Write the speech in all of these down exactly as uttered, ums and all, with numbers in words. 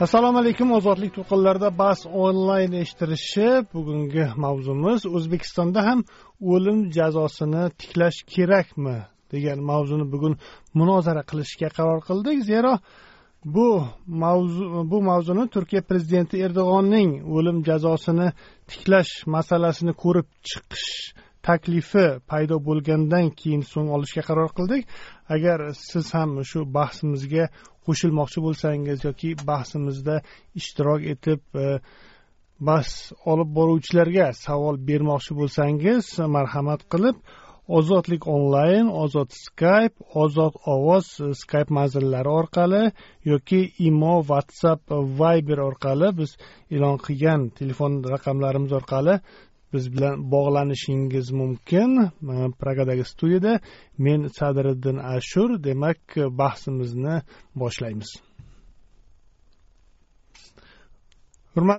Assalomu alaykum. Ozodlik to'lqinlarida bas onlayn eshitilishi. Bugungi mavzumiz O'zbekistonda ham o'lim jazosini tiklash kerakmi degan mavzuni bugun munozara qilishga qaror qildik. Zero bu mavzu bu mavzuni Turkiya prezidenti Erdo'g'onning o'lim jazosini tiklash masalasini ko'rib chiqish taklifi paydo bo'lgandan keyin so'ng olishga qaror qildik. Agar siz ham shu bahsimizga qo'shilmoqchi bo'lsangiz yoki bahsimizda ishtirok etib bas olib boruvchilarga savol bermoqchi bo'lsangiz, marhamat qilib Ozodlik onlayn, Ozod Skype, Ozod ovoz Skype manzillari orqali yoki Imo, WhatsApp, Viber orqali biz e'lon qilgan telefon raqamlarimiz orqali biz bilan bog'lanishingiz mumkin. Pragadagi studiyada men Sadriddin Ashur, demak bahsimizni boshlaymiz. Hurmat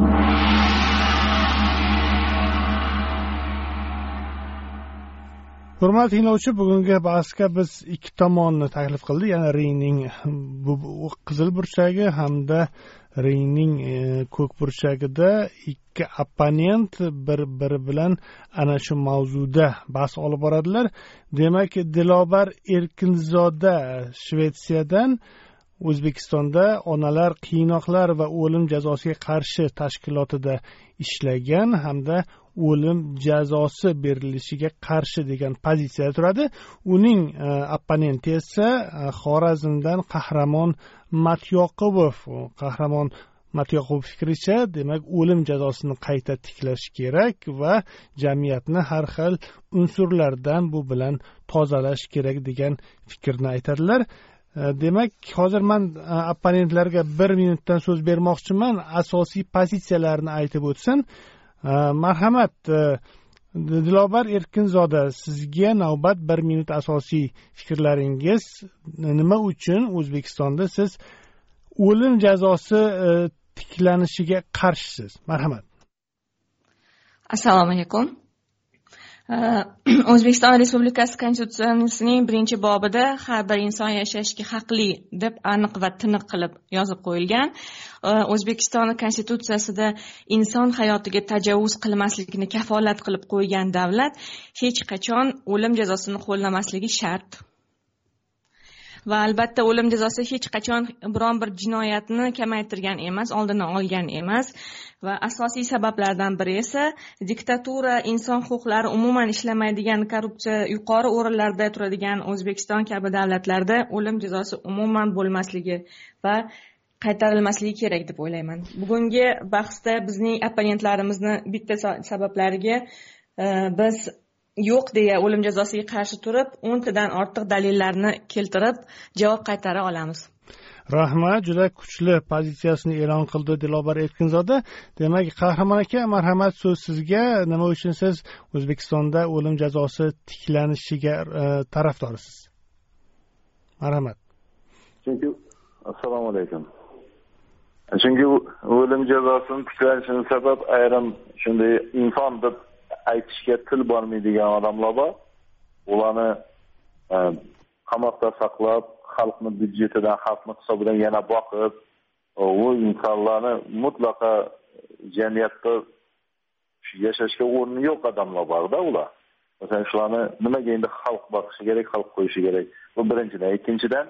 Hurmatli tinglovchi, bugungi bahsga biz ikki tomonni taklif qildik. Ya'ni ringning qizil burchagi hamda ringning ko'k burchagida ikki opponent bir-biri bilan ana shu mavzuda bahs olib boradilar. Demak, Dilobar Erkinzoda Shvetsiyadan O'zbekistonda onalar qiynoqlar va o'lim jazosiga qarshi tashkilotida ishlagan hamda o'lim jazosi berilishiga qarshi degan pozitsiyada turadi. Uning opponenti esa Xorazmdan Qahramon Matyoqubov. Qahramon Matyoqubov fikricha, demak, o'lim jazosini qayta tiklash kerak va jamiyatni har xil unsurlardan bu bilan tozalash kerak degan fikrni aytadilar. Demak, hozir men opponentlarga bir minutdan so'z bermoqchiman. Asosiy pozitsiyalarni aytib o'tsin. Marhamat, Dilobar Erkinzoda, sizga navbat. Bir minut. Asosiy fikrlaringiz nima uchun O'zbekistonda siz o'lim jazosi tiklanishiga qarshisiz? Marhamat. Assalomu alaykum. O'zbekiston Respublikasi Konstitutsiyasining birinchi bobida har bir inson yashashga haqli deb aniq va tiniq qilib yozib qo'yilgan. O'zbekiston Konstitutsiyasida inson hayotiga tajovuz qilmaslikni kafolat qilib qo'ygan davlat hech qachon o'lim jazosini qo'llamasligi shart. Va albatta o'lim jazosi hech qachon biron bir jinoyatni kamaytirgan emas, oldini olgan emas. Va asosiy sabablardan biri esa diktatura, inson huquqlari umuman ishlamaydigan, korrupsiya yuqori o'rinlarda turadigan O'zbekiston kabi davlatlarda o'lim jazosi umuman bo'lmasligi va qaytarilmasligi kerak deb o'ylayman. Bugungi bahsda bizning opponentlarimizni bitta sabablariga biz yo'q deya o'lim jazosiga qarshi turib, o'ntadan ortiq dalillarni keltirib javob qaytara olamiz. Rahmat, juda kuchli pozitsiyasini e'lon qildi Dilobar Erkinzoda. Demak, Qahramon aka, marhamat, so'z sizga. Nima uchun siz O'zbekistonda o'lim jazosi tiklanishiga tarafdorsiz? Marhamat. Chunki assalomu alaykum. Chunki o'lim jazosini tiklanishining sabab ayrim shunday inson deb aytishga til bormaydigan odamlar bor. Ularni qamoqda saqlab, xalqning byudjetidan, xalqning hisobidan yana boqib, u insonlarni mutlaqo jamiyatda yashashga o'rni yo'q odamlar bor-da ular. Masalan, shularni nimaga endi xalq boqishi kerak, xalq qo'yishi kerak? Bu birinchidan. Ikkinchidan,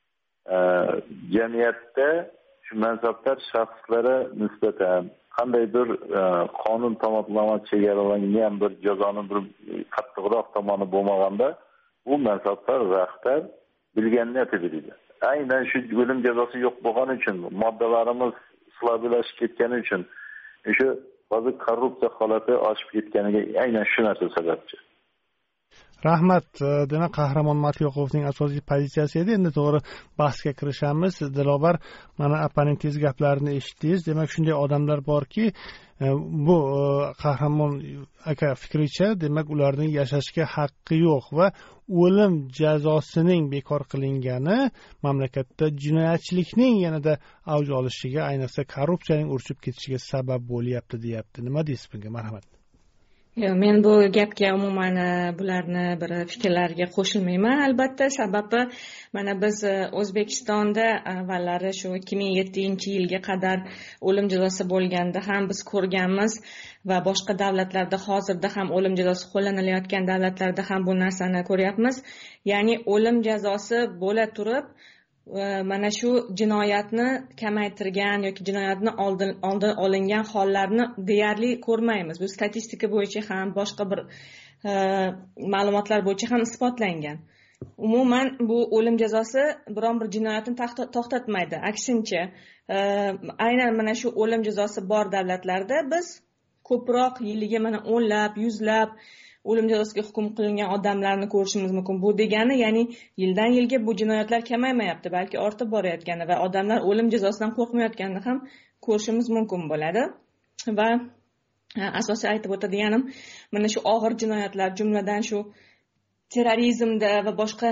jamiyatda shu mansabdor shaxslarga nisbatan qandaydir qonun tomonidan chegaralangan bir jazoni bir qattiqroq tomoni bo'lmaganda, bu mansabdor rahbar bilganini aytib beradi. Aynan shu o'lim jazosi yo'q bo'lgani uchun, moddalarimiz slobilashib ketgani uchun, o'sha hozir korrupsiya holati oshib ketganiga aynan shu narsa sababchi. Rahmat. Demak, Qahramon Matyoqubovning asosiy pozitsiyasi edi. Endi to'g'ri bahsga kirishamiz. Dilobar, mana opponentingiz gaplarini eshitdingiz. Demak, shunday odamlar borki, bu Qahramon aka fikricha, demak, ularning yashashga haqqi yo'q va o'lim jazosining bekor qilingani mamlakatda jinoyatchilikning yanada avj olishiga, ayniqsa korrupsiyaning urchib ketishiga sabab bo'lyapti, deyapti. Nima deysiz bunga? Marhamat. men bu gapga umuman bularni bir fikrlariga qo'shilmayman. Albatta, sababi mana biz O'zbekistonda avvallari shu ikki ming yettinchi yilga qadar o'lim jazosi bo'lganda ham biz ko'rganmiz va boshqa davlatlarda hozirda ham o'lim jazosi qo'llanilayotgan davlatlarda ham bu narsani ko'ryapmiz. Ya'ni o'lim jazosi bo'la turib mana shu jinoyatni kamaytirgan yoki jinoyatni oldin oldin olingan hollarni deyarli ko'rmaymiz. Bu statistika bo'yicha ham boshqa bir ma'lumotlar bo'yicha ham isbotlangan. Umuman bu o'lim jazosi biron bir jinoyatni to'xtatmaydi. Aksincha, aynan mana shu o'lim jazosi bor davlatlarda biz ko'proq yiliga mana o'nlab, yuzlab o'lim jazosiga hukm qilingan odamlarni ko'rishimiz mumkin. Bu degani, ya'ni yildan yilga bu jinoyatlar kamaymayapti, balki ortib borayotgani va odamlar o'lim jazosidan qo'rqmayotganini ham ko'rishimiz mumkin bo'ladi. Va asosiy aytib o'tadiganim mana shu og'ir jinoyatlar, jumladan shu terrorizmda va boshqa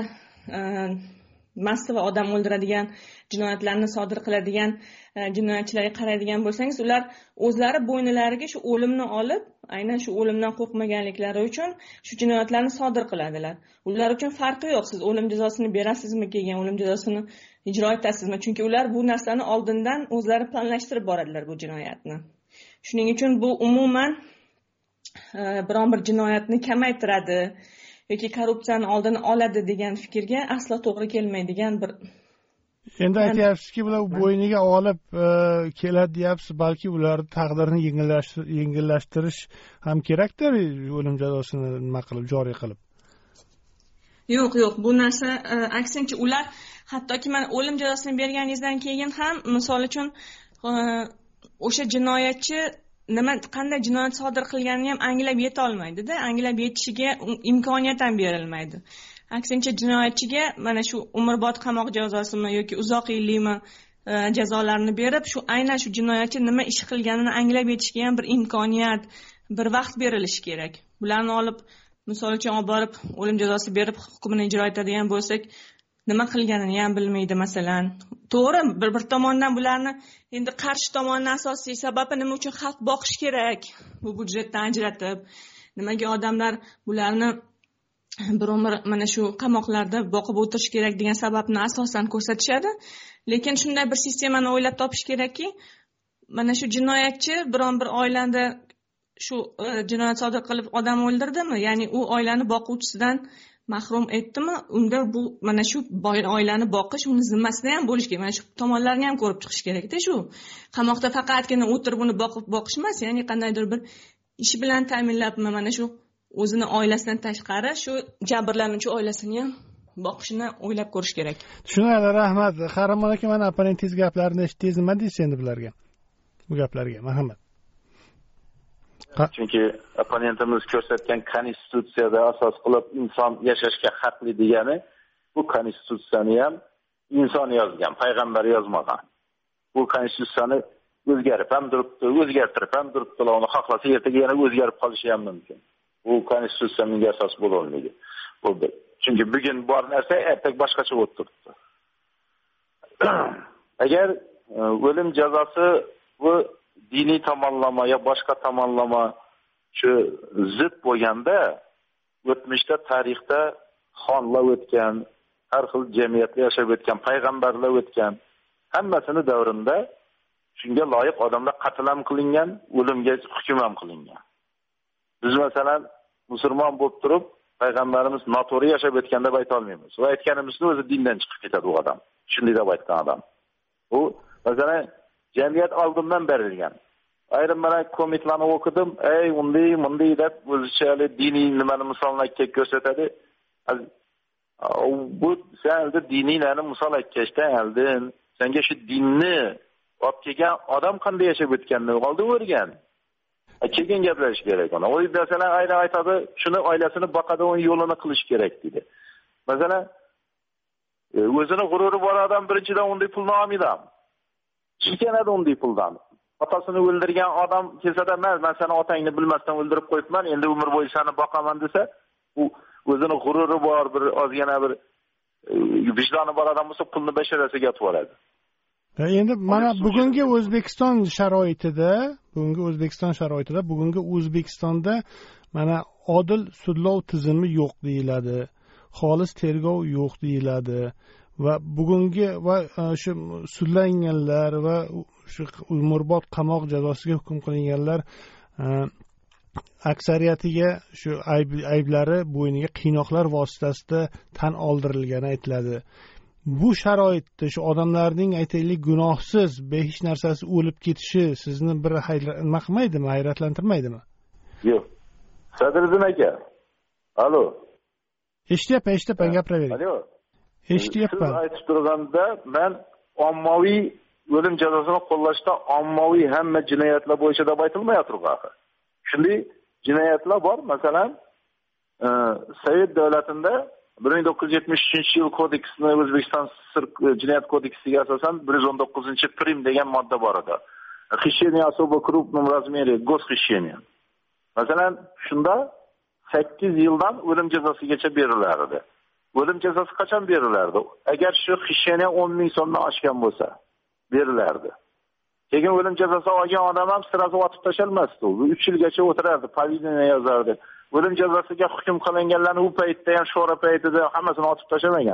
massiv odam o'ldiradigan jinoyatlarni sodir qiladigan jinoyatchilarga qaraydigan bo'lsangiz, ular o'zlari bo'ynilariga shu o'limni olib, aynan shu o'limdan qo'rqmaganliklari uchun shu jinoyatlarni sodir qiladilar. Ular uchun farqi yo'q, siz o'lim jazosini berasizmi, kelgan o'lim jazosini ijro etasizmi, chunki ular bu narsani oldindan o'zlari planlashtirib boradilar bu jinoyatni. Shuning uchun bu umuman biron bir jinoyatni kamaytiradi yoki korrupsiyani oldini oladi degan fikrga aslo to'g'ri kelmaydigan bir. Endi aytyapsizki, bular bo'yniga olib keladi deyapsiz, balki ular taqdirini yengillashtirish ham kerakdir, o'lim jazosini nima qilib, joriy qilib. Yo'q, yo'q, bu narsa aksincha, ular hattoki mana o'lim jazosini berganingizdan keyin ham, misol uchun, o'sha jinoyatchi nima qanday jinoyat sodir qilganini ham anglab yeta olmaydi-da, anglab yetishiga imkoniyat ham berilmaydi. Aksincha, jinoyatchiga mana shu umrbod qamoq jazosimi yoki uzoq yillikmi jazolarni berib, shu aynan shu jinoyatchi nima ish qilganini anglab yetishga ham bir imkoniyat, bir vaqt berilishi kerak. Bularni olib, misol uchun olib borib o'lim jazosi berib hukmini ijro etadigan bo'lsak, nima qilganini ham bilmaydi masalan. To'g'ri, bir bir tomondan bularni endi qarshi tomonni asosiy sababi nima uchun xalq boqish kerak? Bu budjetdan ajratib, nimaga odamlar bularni bir umr mana shu qamoqlarda boqib o'tirish kerak degan sababni asosan ko'rsatishadi. Lekin shunday bir sistemani o'ylab topish kerakki, mana shu jinoyatchi biron bir oilada shu jinoyat sodir qilib odam o'ldirdimi, ya'ni u oilani boquvchisidan mahrum etdimi, unda bu mana shu oilani boqish uni zimmasida ham bo'lishi kerak. Mana shu tomonlarni ham ko'rib chiqish kerak-da shu. Qamoqda faqatgina o'tirib uni boqib boqish emas, ya'ni qandaydir bir ish bilan ta'minlabmi, mana shu o'zini oilasidan tashqari shu jabrlanuvchi oilasini ham boqishini o'ylab ko'rish kerak. Tushunadi, rahmat. Qahramon aka, mana opponentingiz gaplarini eshitdingiz, nima deysiz endi bularga? Bu gaplarga, marhamat. Chunki opponentimiz ko'rsatgan konstitutsiyada asos qilib inson yashashga haqli degani, bu konstitutsiyani ham inson yozgan, payg'ambar yozmagan. Bu konstitutsiyani o'zgarib ham turibdi, o'zgartirib ham turibdi, uni xohlasa ertaga yana o'zgarib qolishi ham mumkin. Bu konstitutsiyaning asosi bo'la olmaydi. Bu chunki bugun bor narsa ertaga boshqacha bo'lib turibdi. Agar o'lim jazosi bu diniy tomonlama yo boshqa tomonlama shu zid bo'lganda, o'tmishda tarixda xonlar o'tgan, har xil jamiyatda yashab o'tgan, payg'ambarlar o'tgan, hammasini davrinda shunga loyiq odamlar qatl ham qilingan, o'limga hukm ham qilingan. Biz masalan musulmon bo'lib turib, payg'ambarimiz noto'g'ri yashab o'tgan deb ayta olmaymiz. Va aytganimizni o'zi dindan chiqib ketadi u odam. Shunday deb aytgan odam. U masalan jamiyat oldindan berilgan. Ayrim mana komitlarni o'qidim, ey unday, bunday deb o'zicha diniy nimani misolni ko'rsatadi. Bu senga diniylarni misol aytishdan oldin, senga shu dinni olib kelgan odam qanday yashab o'tganini oldin o'rgan. Keyin gaplarish kerak ona. O masalan ayri aytadi, shuni oilasini boqadi, o'ng yo'lini qilish kerak dedi. Masalan, o'zini g'ururi bor odam birinchidan unday pulni olmaydi. Chirkanadi unday puldan. Otasini o'ldirgan odam kelsa-da, men men seni otangni bilmasdan o'ldirib qo'yibman, endi umr bo'yi seni boqaman desa, u o'zini g'ururi bor, bir ozgina bir vijdoni bor odam bo'lsa, pulni basharasiga yotib oladi. endi mana bugungi O'zbekiston sharoitida bugungi O'zbekiston sharoitida bugungi O'zbekistonda mana odil sudlov tizimi yo'q deyiladi, xolis tergov yo'q deyiladi va bugungi va shu sudlanganlar va shu umrbod qamoq jazosiga hukm qilinganlar aksariyatiga shu ayb, ayblari bo'yniga qiynoqlar vositasida tan oldirilgani aytiladi. Bu sharoitda shu odamlarning aytaylik gunohsiz behish narsasi o'lib ketishi sizni bir nima qilmaydimi, hayratlantirmaydimi? Yo'q. Sadriddin aka. Alo. Eshityapman, eshityapman, gapiravering. Alo. Eshityapman. Siz aytib turganda men ommaviy o'lim jazosini qo'llashda ommaviy hamma jinoyatlar bo'yicha deb aytilmayapti axir. Shunday jinoyatlar bor, masalan, Sovet davlatida bir ming to'qqiz yuz yetmish uchinchi yil kodeksini O'zbekiston jinoyat kodeksiga asosan bir yuz o'n to'qqizinchi prim degan modda bor edi. Хищение особо крупном размере, госхищение. Masalan, shunda sakkiz yildan o'lim jazosigacha berilardi. O'lim jazosi qachon berilardi? Agar shu xищение o'n ming so'mdan oshgan bo'lsa, berilardi. Keyin o'lim jazosi olgan odam ham sirasi otib tashalmasdi. U uch yilgacha o'tirardi, повинение yozardi. O'lim jazosiga hukm qilinganlarni u paytda ham sho'ra paytida hammasini otib tashlamagan.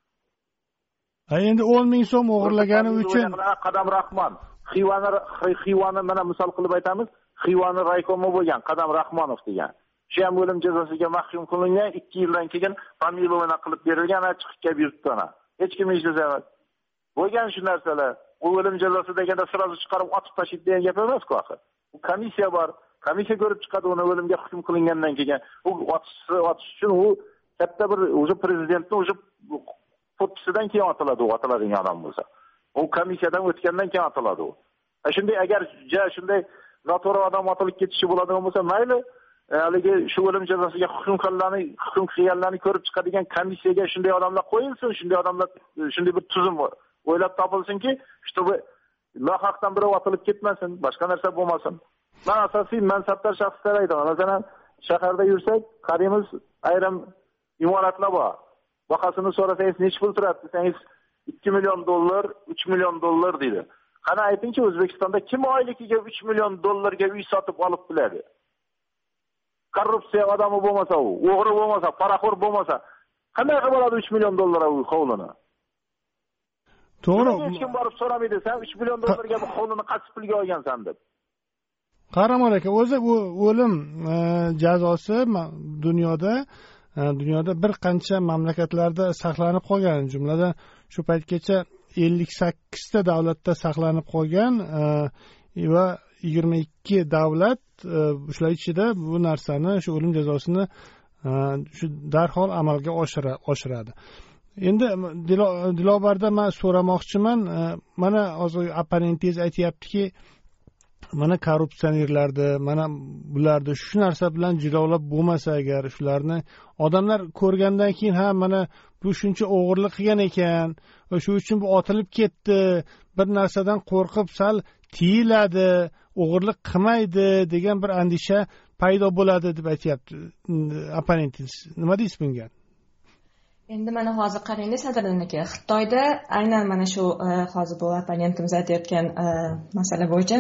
Ha, endi o'n ming so'm o'g'irlagani uchun Qadam Rahmon, Xivani Xivani mana misol qilib aytamiz, Xivani raykomi bo'lgan Qadam Rahmonov degan. Shu ham o'lim jazosiga mahkum qilingan, ikki yildan keyin familiyani qilib berilgan, chiqib kelib yurtdi. Hech kim eshitmaydi. Bo'lgan shu narsalar. U o'lim jazosi deganda sirazi chiqarib otib tashlaydi degan gap emas-ku axir. Bu komissiya bor. Komissiya ko'rib chiqadi uni o'limga hukm qilingandan keyin. U otish otish uchun u katta bir o'zi prezidentning o'zi podpisidan keyin otiladi, u otiladigan odam bo'lsa. U komissiyadan o'tgandan keyin otiladi u. Shunday agar ja shunday noto'g'ri odam otilib ketishi bo'ladigan bo'lsa, mayli, haligi shu o'lim jazosiga hukm qilinganlarni, hukm qilganlarni ko'rib chiqadigan komissiyaga shunday odamlar qo'yilsin, shunday odamlar shunday bir tuzum o'ylab topilsinki, чтобы nohaqdan biri otilib ketmasin, boshqa narsa bo'lmasin. Men asosiy mansabdor shaxslar aytaman. Masalan, shaharda yursak, qaraymiz, ayrim imoratlar bor. Bahosini so'rasangiz, nechta pul turadi desangiz, ikki million dollar, uch million dollar deydi. Qani aytingchi, O'zbekistonda kim oyligiga uch million dollarga uy sotib olib biladi? Korrupsiya odami bo'lmasa, u o'g'ri bo'lmasa, paraxo'r bo'lmasa, qanday qilib oladi uch million dollar u hovlini? To'g'ri. Hech kim borib so'ramaydi, sen uch million dollarga bu hovlini qaysi pulga olgansan deb. Qaramol aka, o'zi bu o'lim jazosi dunyoda dunyoda bir qancha mamlakatlarda saqlanib qolgan, jumladan shu paytgacha ellik sakkiz ta davlatda saqlanib qolgan va yigirma ikki davlat shular ichida bu narsani, shu o'lim jazosini shu darhol amalga oshiradi. Endi Dilobarda men so'ramoqchiman, mana hozir opponentingiz aytayaptiki, mana korrupsionerlarni, mana bularni shu narsa bilan jilovlab bo'lmasa agar, shularni odamlar ko'rgandan keyin ha mana bu shuncha o'g'irlik qilgan ekan va shu uchun bu otilib ketdi, bir narsadan qo'rqib sal tiyiladi, o'g'irlik qilmaydi degan bir andisha paydo bo'ladi deb aytyapti opponentingiz. Nima deysiz bunga? Endi mana hozir qarang, Sadriddin aka, Xitoyda aynan mana shu hozir bu opponentimiz aytayotgan masala bo'yicha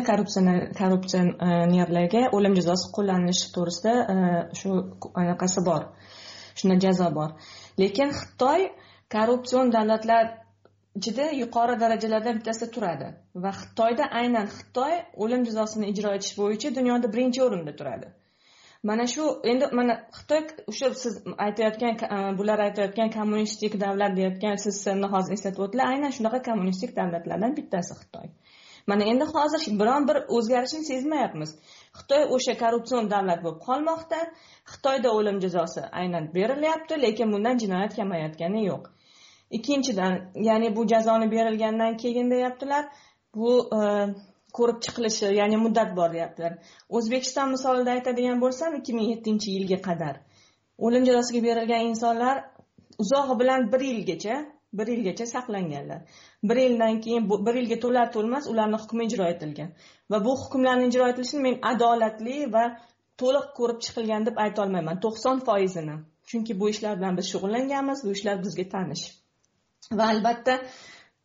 korrupsionerlarga o'lim jazosi qo'llanilishi to'g'risida shu anaqasi bor. Shunda jazo bor. Lekin Xitoy korrupsion davlatlar ichida yuqori darajalardan bittasida turadi va Xitoyda aynan Xitoy o'lim jazosini ijro etish bo'yicha dunyoda birinchi o'rinda turadi. Mana shu endi mana Xitoy o'sha siz aytayotgan bular aytayotgan kommunistik davlat deyotgan siz sizni hozir eslatib o'tdilar, aynan shunaqa kommunistik davlatlardan bittasi Xitoy. Mana endi hozir biron bir o'zgarishni sezmayapmiz. Xitoy o'sha korrupsion davlat bo'lib qolmoqda. Xitoyda o'lim jazosi aynan berilyapti, lekin bundan jinoyat kamayotgani yo'q. Ikkinchidan, ya'ni bu jazoni berilgandan keyin deyaptilar, bu ko'rib chiqilishi, ya'ni muddat bor deyaptilar. O'zbekiston misolida aytadigan bo'lsam, ikki ming yettinchi yilga qadar o'lim jazosiga berilgan insonlar uzog'i bilan bir yilgacha, bir yilgacha saqlanganlar. Bir yildan keyin bir yilga to'lar to'lmas ularning hukmi ijro etilgan. Va bu hukmlarning ijro etilishini men adolatli va to'liq ko'rib chiqilgan deb ayta olmayman. to'qson foiz ni. Chunki bu ishlar bilan biz shug'ullanganmiz, bu ishlar bizga tanish. Va albatta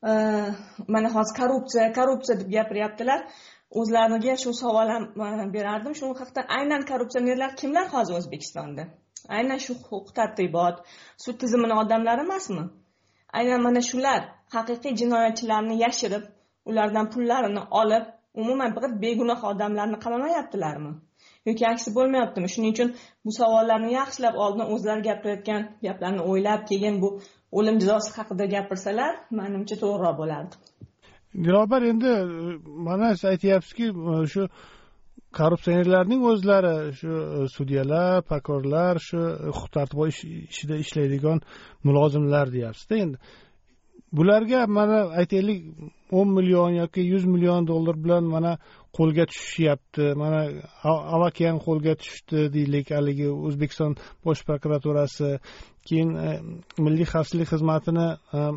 mana hozir korrupsiya korrupsiya deb gapiryaptilar. O'zlariga shu savol ham berardim. Shu haqda aynan korrupsionerlar kimlar hozir O'zbekistonda? Aynan shu huquq-tartibot, sud tizimining odamlari emasmi? Aynan mana shular haqiqiy jinoyatchilarni yashirib, ulardan pullarini olib, umuman bir begunoh odamlarni qamamayaptilarmi? Yoki aksi bo'lmayaptimi? Shuning uchun bu savollarni yaxshilab oldin o'zlari gapirayotgan gaplarni o'ylab, keyin bu o'lim jazosi haqida gapirsalar, menimcha to'g'riroq bo'lardi. Dilobar, endi mana siz aytyapsizki, shu korrupsionerlarning o'zlari, shu sudyalar, prokurorlar, shu huquq-tartibot ishida ishlaydigan mulozimlar deyapsiz-da. Endi bularga mana aytaylik o'n million yoki yuz million dollar bilan mana qo'lga tushishyapti. Mana Avakian qo'lga tushdi deylik, haligi O'zbekiston Bosh prokuraturasi, keyin Milliy xavfsizlik xizmatini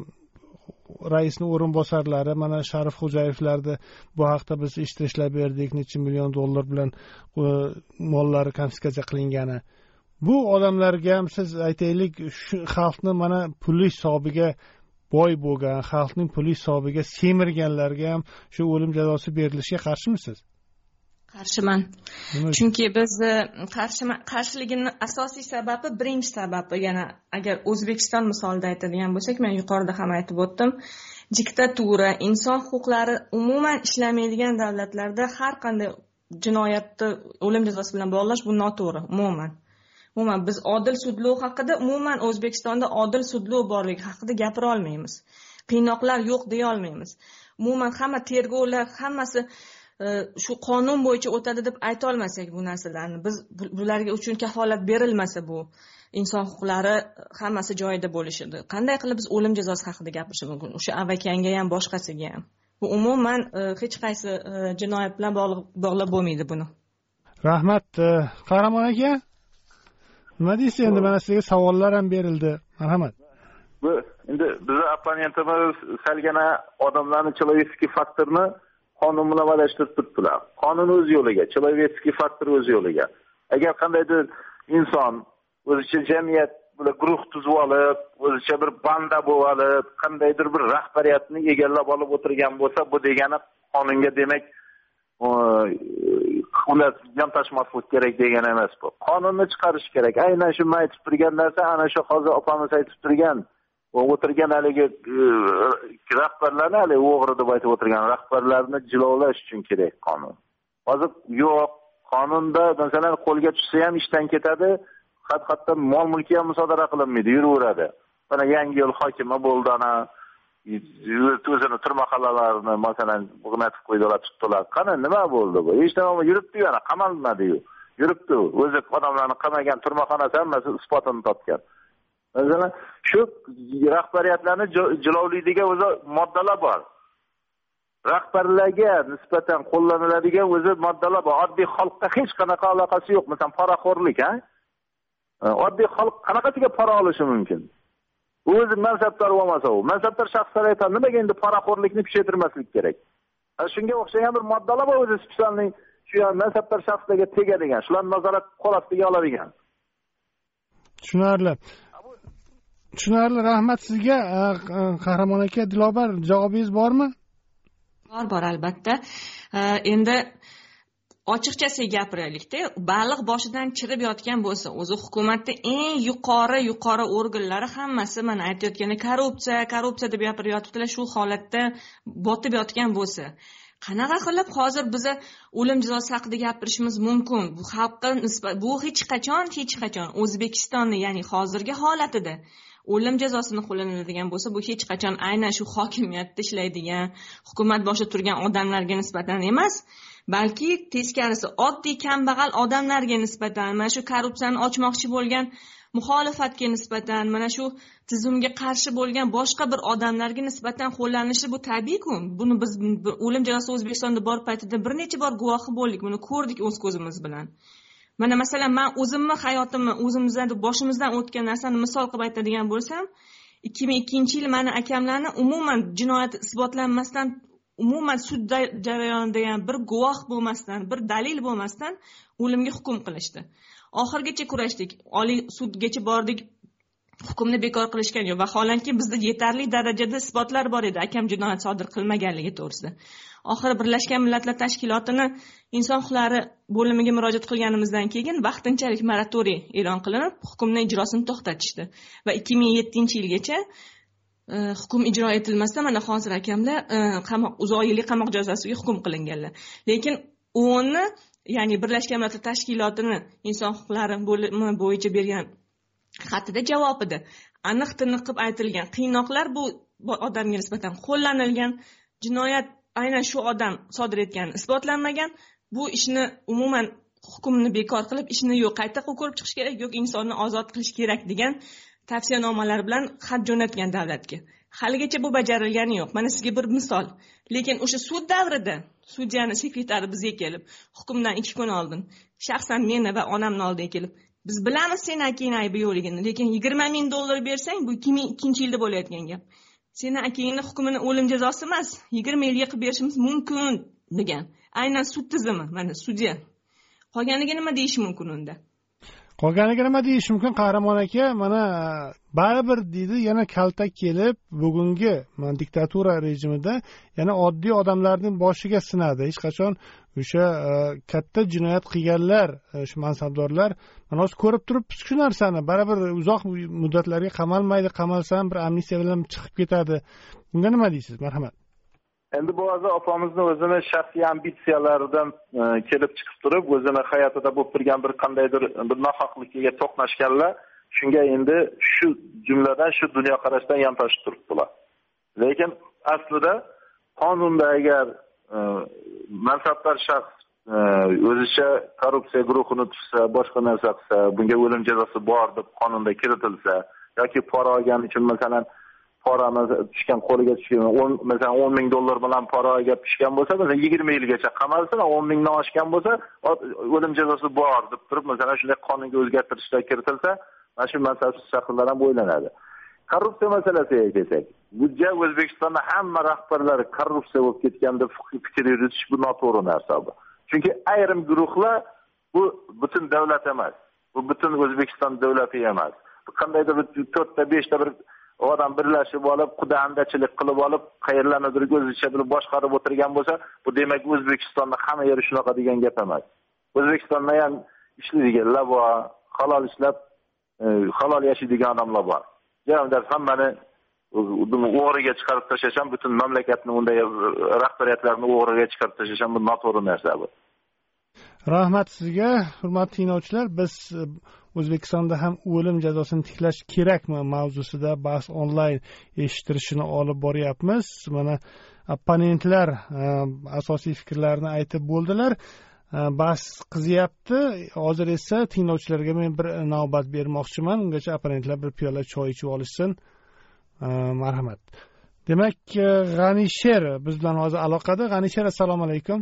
raisning o'rinbosarlari, mana Sharif Xo'jayevlarni bu haqda biz eshittirishlar berdik, necha million dollar bilan mollari konfiskatsiya qilingani. Bu odamlarga ham siz aytaylik, shu xalqni mana puli hisobiga boy bo'lgan, xalqning puli hisobiga semirganlarga ham shu o'lim jazosi berilishiga qarshimisiniz? Qarshiman. Chunki biz qarshiligini asosiy sababi, birinchi sababi, yana agar O'zbekiston misolida aytadigan bo'lsak, men yuqorida ham aytib o'tdim, diktatura, inson huquqlari umuman ishlamaydigan davlatlarda har qanday jinoyatni o'lim jazosi bilan bog'lash bu noto'g'ri, umuman. Umuman biz odil sudlov haqida, umuman O'zbekistonda odil sudlov borligi haqida gapira olmaymiz. Qiynoqlar yo'q deya olmaymiz. Umuman hamma tergovlar, hammasi shu qonun bo'yicha o'tadi deb ayta olmasak bu narsalarni, biz bularga uchun kafolat berilmasa, bu inson huquqlari hammasi joyida bo'lishidi. Qanday qilib biz o'lim jazosi haqida gapirishimiz mumkin? O'sha Avakanga ham, boshqasiga ham. Bu umuman hech qaysi jinoyat bilan bog'lab bo'lmaydi buni. Rahmat, Qahramon aka. Nima deysiz endi? Mana sizga savollar ham berildi. Marhamat. Bu endi bizning opponentimiz salgina odamlarning человеческий faktorini qonun bilan adashtirib turibdilar. Qonun o'z yo'liga, человеческий faktor o'z yo'liga. Agar qandaydir inson o'zicha jamiyat bilan guruh tuzib olib, o'zicha bir banda bo'lib olib, qandaydir bir rahbariyatni egallab olib o'tirgan bo'lsa, bu degani qonunga demak ular yontoshmaslik kerak degani emas bu. Qonunni chiqarish kerak. Aynan shu aytib turgan narsa, ana shu hozir opamiz aytib turgan, o'tirgan haligi rahbarlarni, haligi o'g'ri deb aytib o'tirgan rahbarlarni jilovlash uchun kerak qonun. Hozir yo'q, qonunda masalan qo'lga tushsa ham ishdan ketadi, hatto mol mulki ham musodara qilinmaydi, yuraveradi. Mana Yangi yo'l hokimi bo'ldi, ana o'zini turmaqalalarini masalan o'rnatib qo'ydilar, tutdilar. Qani nima bo'ldi bu? Hech nima yuribdi, yana qamalmadi-yu. Yuribdi. O'zi odamlarni qamagan turmaqonasi hammasi isbotini topgan. Masalan, shu rahbariyatlarni jilovlaydigan o'zi moddalar bor. Rahbarlarga nisbatan qo'llaniladigan o'zi moddalar bor. Oddiy xalqqa hech qanaqa aloqasi yo'q. Masalan, poraxo'rlik, ha? Oddiy xalq qanaqasiga pora olishi mumkin? O'zi mansabdor bo'lmasa u. Mansabdor shaxslar aytadi, nimaga endi poraxo'rlikni kuchaytirmaslik kerak? Shunga o'xshagan bir moddalar bor o'zi spesialniy shu mansabdor shaxslarga tegadigan, shularni nazorat qo'l ostiga oladigan. Tushunarli. Tushunarli, rahmat sizga. Qahramon aka, Dilobar, javobingiz bormi? Bor, bor albatta. Endi ochiqchasiga gapiraylik-da, baliq boshidan chirib yotgan bo'lsa, o'zi hukumatda eng yuqori yuqori organlari hammasi mana aytayotganda korrupsiya, korrupsiya deb gapiryotibdilar, shu holatda botib yotgan bo'lsa, qanaqa qilib hozir biza o'lim jazosi haqida gapirishimiz mumkin? Bu xalqqa nisbat, bu hech qachon, hech qachon O'zbekistonni, ya'ni hozirgi holatida o'lim jazosini qo'llanadigan bo'lsa, bu hech qachon aynan shu hokimiyatda ishlaydigan, hukumat boshida turgan odamlarga nisbatan emas, balki teskarisi oddiy kambag'al odamlarga nisbatan, mana shu korrupsiyani ochmoqchi bo'lgan muxolifatga nisbatan, mana shu tizimga qarshi bo'lgan boshqa bir odamlarga nisbatan qo'llanishi bu tabiiy-ku. Buni biz o'lim jazosi O'zbekistonda bor paytida bir necha bor guvohi bo'ldik, buni ko'rdik o'z ko'zimiz bilan. Mana masalan, men o'zimni hayotimni, o'zimizdan boshimizdan o'tgan narsani misol qilib aytadigan bo'lsam, ikki ming ikkinchi yil meni akamlarni umuman jinoyat isbotlanmasdan, umuman sud jarayonida ham bir guvoh bo'lmasdan, bir dalil bo'lmasdan o'limga hukm qilishdi. Oxirgacha kurashdik, oliy sudgacha bordik, hukmni bekor qilishgan yo'q. Vaholanki bizda yetarli darajada isbotlar bor edi akam jinoyat sodir qilmaganligi to'g'risida. Oxiri Birlashgan Millatlar Tashkilotini inson huquqlari bo'limiga murojaat qilganimizdan keyin vaqtinchalik moratoriy e'lon qilinib, hukmning ijrosini to'xtatishdi va ikki ming yettinchi yilgacha hukm ijro etilmasdan mana hozir akamlar qamoq uzoq yillik qamoq jazosiga hukm qilinganlar. Lekin o'ni, ya'ni Birlashgan Millatlar Tashkilotini inson huquqlari bo'limi bo'yicha bergan xatida javobida aniq tiniq qilib aytilgan qiynoqlar bu odamga nisbatan qo'llanilgan, jinoyat aynan shu odam sodir etgani isbotlanmagan, bu ishni umuman hukmni bekor qilib ishni yo'q qayta ko'rib chiqish kerak, yo'q insonni ozod qilish kerak degan tavsiyanomalar bilan xat jo'natgan davlatga. Haligacha bu bajarilgani yo'q. Mana sizga bir misol. Lekin o'sha sud davrida sudyaning sekretari bizga kelib, hukmdan ikki kun oldin shaxsan meni va onamni oldiga kelib, biz bilamiz seni akang aybi yo'qligini, lekin yigirma ming dollar bersang, bu ikki ming ikkinchi yilda bo'layotgan gap. Seni akangni hukmini o'lim jazosi emas, yigirma yilga qilib berishimiz mumkin degan. Aynan sud tizimi, mana sudya. Qolganiga nima deyish mumkin unda? Qolganiga nima deyish mumkin? Qahramon aka, mana baribir deydi, yana kaltak kelib, bugungi mana diktatura rejimida yana oddiy odamlarning boshiga sinadi. Hech qachon o'sha katta jinoyat qilganlar, shu mansabdorlar mana hozir ko'rib turibsiz shu narsani, baribir uzoq muddatlarga qamalmaydi, qamalsa ham bir amnistiya bilan chiqib ketadi. Bunga nima deysiz? Marhamat. Endi bu o'zi opamizni o'zini shaxsiy ambitsiyalaridan kelib chiqib turib, o'zini hayotida bo'lib turgan bir qandaydir bir nohaqlikka to'qnashganlar, shunga endi shu jumladan shu dunyoqarashdan yantoshib turibdilar. Lekin aslida qonunda agar mansabdor shaxs o'zicha korrupsiya guruhini tuzsa, boshqa narsa qilsa, bunga o'lim jazosi bor deb qonunda kiritilsa yoki pora olgani uchun masalan pora tushgan qo'liga tushgan, masalan o'n ming dollar bilan paraga tushgan bo'lsa, masalan yigirma yilgacha qamalsin, o'n mingdan oshgan bo'lsa, o'lim jazosi bor deb turib, masalan shunday qonunga o'zgartirishlar kiritilsa, mana shu mansabsiz shaxslar ham o'ylanadi. Korrupsiya masalasiga kelsak, budjet O'zbekistonda hamma rahbarlari korrupsiya bo'lib ketganda fikr yuritish bu noto'g'ri narsa bu. Chunki ayrim guruhlar bu butun davlat emas. Bu butun O'zbekiston davlati emas. Bu qandaydir to'rtta beshta bir odam birlashib olib, qudandachilik qilib olib, qayerlarnidir o'zicha bilib boshqarib o'tirgan bo'lsa, bu demak O'zbekistonda hamma yeri shunaqa degan gap emas. O'zbekistonda ham ishlaydiganlar bor, halol ishlab, halol yashaydigan odamlar bor. Jamda hammani o'g'riga chiqarib tashlasham, butun mamlakatni unday rahbariyatlarni o'g'riga chiqarib tashlasham bu noto'g'ri narsa bu. Rahmat sizga, hurmatli tinglovchilar. Biz O'zbekistonda ham o'lim jazosini tiklash kerakmi mavzusida bahs onlayn eshittirishini olib boryapmiz. Mana opponentlar asosiy fikrlarini aytib bo'ldilar. Bahs qizyapti. Hozir esa tinglovchilarga men bir navbat bermoqchiman. Ungacha opponentlar bir piyola choy ichib olishsin. Marhamat. Demak, G'anisher biz bilan hozir aloqada. G'anisher, assalomu alaykum.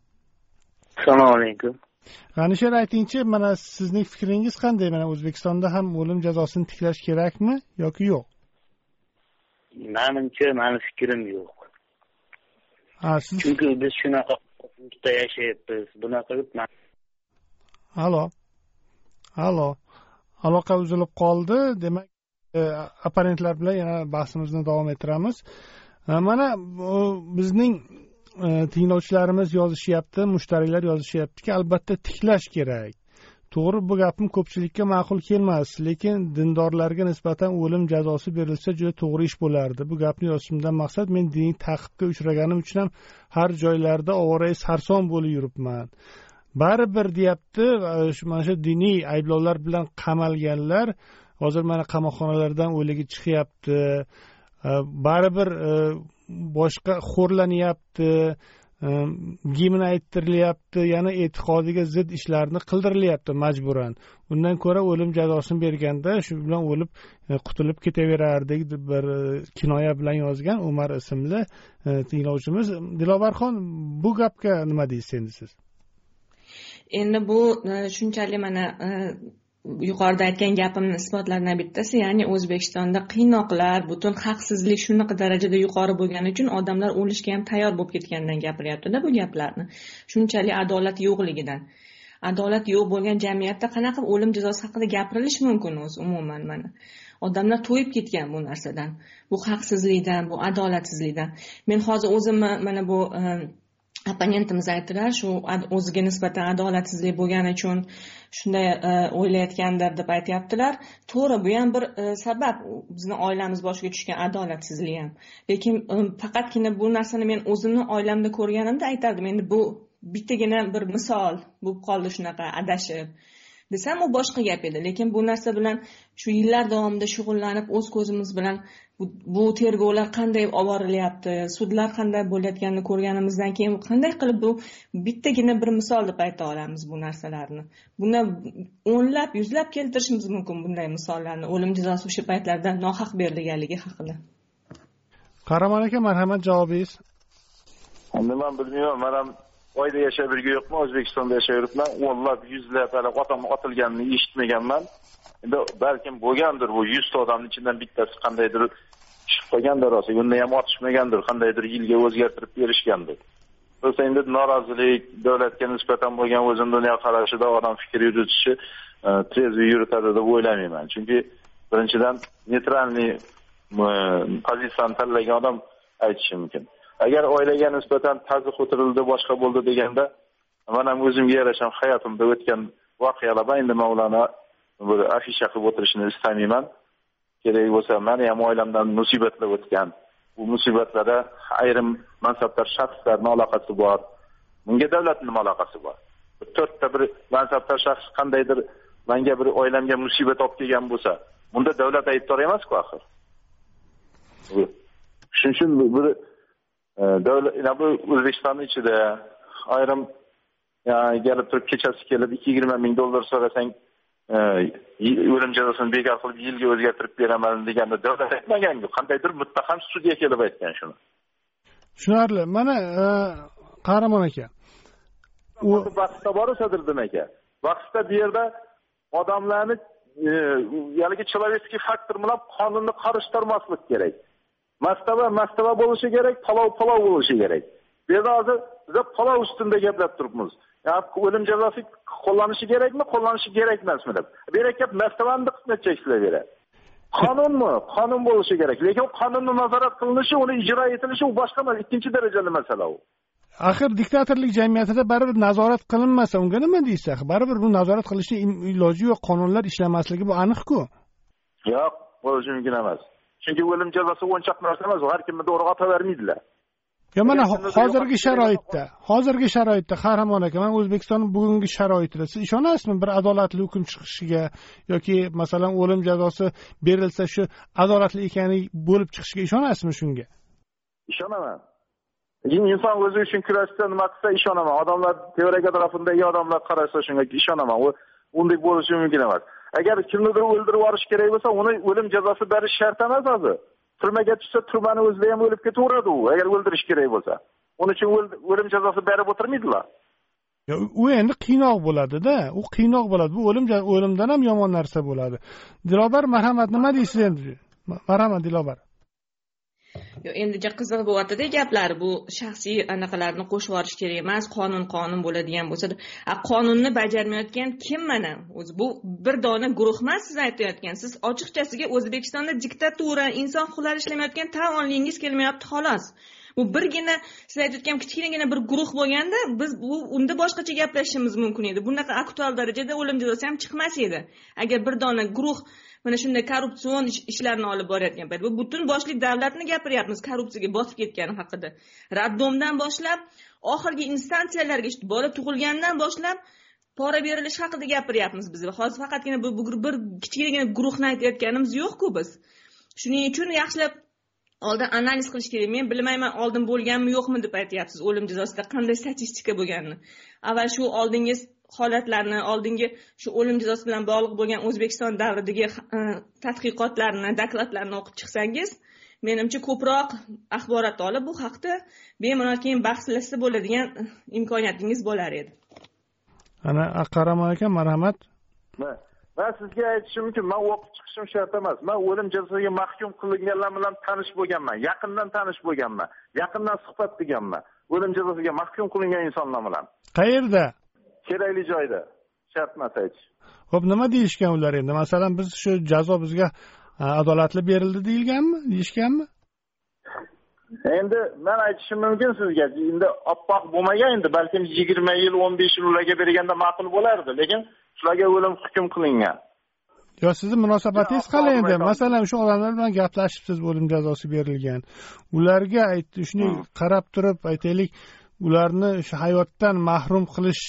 Assalomu alaykum. G'anisher, aytingchi, mana sizning fikringiz qanday? Mana O'zbekistonda ham o'lim jazosini tiklash kerakmi yoki yo'q? Menimcha, meni fikrim yo'q. Ha, siz... Chunki biz shunaqa hududda yashayapmiz. Bunaqa qilib Alo. Alo. Aloqa uzilib qoldi. Demak, opponentlar bilan yana bahsimizni davom ettiramiz. Mana bizning tinglovchilarimiz yozishyapti, mushtariylar yozishyaptiki, albatta tiklash kerak. To'g'ri, bu gapim ko'pchilikka ma'qul kelmas, lekin dindorlarga nisbatan o'lim jazosi berilsa juda to'g'ri ish bo'lardi. Bu gapni yozishimdan maqsad, men diniy ta'qibga uchraganim uchun ham har joylarda ovora sarson bo'lib yuribman. Baribir deyapti, mana shu diniy ayblovlar bilan qamalganlar hozir mana qamoqxonalardan o'ligi chiqyapti. Baribir boshqa xo'rlanyapti, gimn ayttirilyapti, yana e'tiqodiga zid ishlarni qildirilyapti majburan. Undan ko'ra o'lim jazosini berganda shu bilan o'lib qutulib ketaverardik deb bir kinoya bilan yozgan Umar ismli tinglovchimiz. Dilobarxon, bu gapga nima deysiz endi siz? Endi bu shunchalik mana yuqorida aytgan gapimni isbotlaridan bittasi, ya'ni O'zbekistonda qiynoqlar, butun haqsizlik shunaqa darajada yuqori bo'lgani uchun odamlar o'lishga ham tayyor bo'lib ketgandan gapiryapti-da bu gaplarni. Shunchalik adolat yo'qligidan. Adolat yo'q bo'lgan jamiyatda qanaqa o'lim jazosi haqida gapirilish mumkin o'zi umuman mana. odamlar to'yib ketgan bu narsadan, bu haqsizlikdan, bu adolatsizlikdan. Men hozir o'zimni mana bu opponentimiz aytdilar, shu o'ziga nisbatan adolatsizlik bo'lgani uchun shunday o'ylayotgandir deb aytyaptilar. To'g'ri, bu ham bir sabab, bizni oilamiz boshiga tushgan adolatsizlik ham. Lekin faqatgina bu narsani men o'zimni oilamda ko'rganimda aytardim. Endi bu bittagina bir misol bo'lib qoldi, shunaqa adashib desam u boshqa gap edi. Lekin bu narsa bilan shu yillar davomida shug'ullanib o'z ko'zimiz bilan bu, bu tergovlar qanday olib borilyapti, sudlar qanday bo'layotganini ko'rganimizdan keyin qanday qilib bu bittagina bir misol deb ayta olamiz bu narsalarni. Buni o'nlab, yuzlab keltirishimiz mumkin bunday misollarni, o'lim jazosi o'sha paytlarda nohaq berilganligi haqida. Qahramon aka, marhamat, javobingiz. Endi men bilmayman, men ham oyda yashab yurgan yo'qman, O'zbekistonda yashab yuribman. O'nlab, yuzlab hali otam otilganini eshitmaganman. Endi balkim bo'lgandir, bu yuz ta odamning ichidan bittasi qandaydir chiqib qolgandir, rosa unda ham otishmagandir, qandaydir yilga o'zgartirib berishgandir. Bo'lsa endi norozilik, davlatga nisbatan bo'lgan o'zini dunyo qarashida odam fikr yuritishi trezvi yuritadi deb o'ylamayman. Chunki birinchidan neytralniy pozitsiyani tanlagan odam aytishi mumkin. Agar oilaga nisbatan tazyiq o'tirildi, boshqa bo'ldi deganda, men ham o'zimga yarasha hayotimda o'tgan voqealardan endi Mavlana bir afisha qilib o'tirishni istamayman. Kerak bo'lsa, meni ham oilamdan musibatlar o'tgan. Bu musibatlarda ayrim mansabdor shaxslarning aloqasi bor. Bunga davlatning aloqasi bor. To'rtta bir mansabdor shaxs qandaydir menga bir oilamga musibat olib kelgan bo'lsa, bunda davlat aybdor emas-ku axir. Shuning uchun bir davlat, bu O'zbekistonning ichida ayrim yani gelib turib kechasi kelib ikki yuz yigirma ming dollar so'rasang, o'lim jazosini bekor qilib yilga o'zgartirib beraman deganda davlat aytmagan-ku, qandaydir muttaham sudga kelib aytgan shuni. Tushunarli. Mana Qahramon aka, u vaqtda borusadir demak. Vaqtda bu yerda odamlarni yaligi человеческий faktor bilan qonunni qarishtirmaslik kerak. Mastava mastava bo'lishi kerak, palov palov bo'lishi kerak. Bu yerda hozir biz palov ustida gaplab turibmiz. Yani o'lim jazosi qo'llanishi kerakmi, qo'llanishi kerak emasmi deb. Bu yerga mastavani qismat cheksizlar beradi. Qonunmi? Qonun bo'lishi kerak. Lekin qonunni nazorat qilinishi, uni ijro etilishi u boshqa emas, ikkinchi darajali masala u. Axir diktatorlik jamiyatida baribir nazorat qilinmasa, unga nima deysiz? Baribir bu nazorat qilishni iloji yo'q, qonunlar ishlamasligi bu aniq-ku. Yo'q, bo'lishi mumkin emas. Chunki o'lim jazosi o'nchoq narsa emas, har kimni to'g'ri otavermaydilar. Ya mana hozirgi sharoitda, hozirgi sharoitda Qahramon aka, men O'zbekistonning bugungi sharoitida siz ishonasizmi bir adolatli hukm chiqishiga yoki masalan o'lim jazosi berilsa shu adolatli ekani bo'lib chiqishiga ishonasizmi shunga? Ishonaman. Inson o'zi uchun kurashsa, nima qilsa ishonaman. Odamlar tevarak atrofidagi odamlar qarasa shunga ishonaman. U unday bo'lishi mumkin emas. Agar kimnidir o'ldirib yuborish kerak bo'lsa, uni o'lim jazosi berish shart emas hozir. Turmaga tushsa, turmani o'zida ham o'lib ketaveradi u, agar o'ldirish kerak bo'lsa. Uning uchun o'lim jazosi berib o'tirmaydilar. Ya u endi qiynoq bo'ladi-da, u qiynoq bo'ladi. Bu o'lim o'limdan ham yomon narsa bo'ladi. Dilobar, marhamat, nima deysiz endi? Marhamat Dilobar. Yo, endi qiziq bo'lyapti-da gaplar. Bu shaxsiy anaqalarni qo'shib yuborish kerak emas, qonun qonun bo'ladigan bo'lsa, a qonunni bajarmayotgan kim mana? O'zi bu bir dona guruh emas, siz aytayotgansiz. Ochiqchasiga O'zbekistonda diktatura, inson huquqlari ishlamayotgan tan olgingiz kelmayapti xolos. Bu birgina siz aytayotgan kichkinagina bir guruh bo'lganda, biz bu unda boshqacha gaplashishimiz mumkin edi. Bunaqa aktual darajada o'lim jazosi ham chiqmas edi. Agar bir dona guruh mana shunday korrupsion ishlarni olib borayotgan payt, bu butun boshli davlatni gapiryapmiz korrupsiyaga botib ketgani haqida. Raddomdan boshlab oxirgi instansiyalarga, bola tug'ilgandan boshlab pora berilish haqida gapiryapmiz biz. Hozir faqatgina bu bir kichkinagina guruhni aytayotganimiz yo'q-ku biz. Shuning uchun yaxshilab oldin analiz qilish kerak. Men bilmayman oldin bo'lganmi yo'qmi deb aytyapsiz o'lim jazosida qanday statistika bo'lganini. Avval shu oldingi holatlarni, oldingi shu o'lim jazosi bilan bog'liq bo'lgan O'zbekiston davridagi tadqiqotlarni, dokladlarni o'qib chiqsangiz, menimcha ko'proq axborot olib bu haqda bemalol keyin bahslashsa bo'ladigan imkoniyatingiz bo'lar edi. Ana Qahramon aka, marhamat. Men sizga aytishim mumkin, men o'qib chiqishim shart emas. Men o'lim jazosiga mahkum qilinganlar bilan tanish bo'lganman, yaqindan tanish bo'lganman, yaqindan suhbat qilganman. O'lim jazosiga mahkum qilingan insonlar bilan. Qayerda? Kerakli joyda. Shart emas aytish. Xo'p, nima deyishgan ular endi? Masalan, biz shu jazo bizga adolatli berildi deyilganmi, deyishganmi? Endi men aytishim mumkin sizga, endi oppoq bo'lmagan, endi balkim yigirma yil, o'n besh yil ularga berganda ma'qul bo'lardi, lekin shularga o'lim hukm qilingan. Yo, sizni munosabatingiz qalay endi? Masalan, shu odamlar bilan gaplashibsiz, o'lim jazosi berilgan. Ularga aytdi, shuni qarab turib, aytaylik, ularni shu hayotdan mahrum qilish,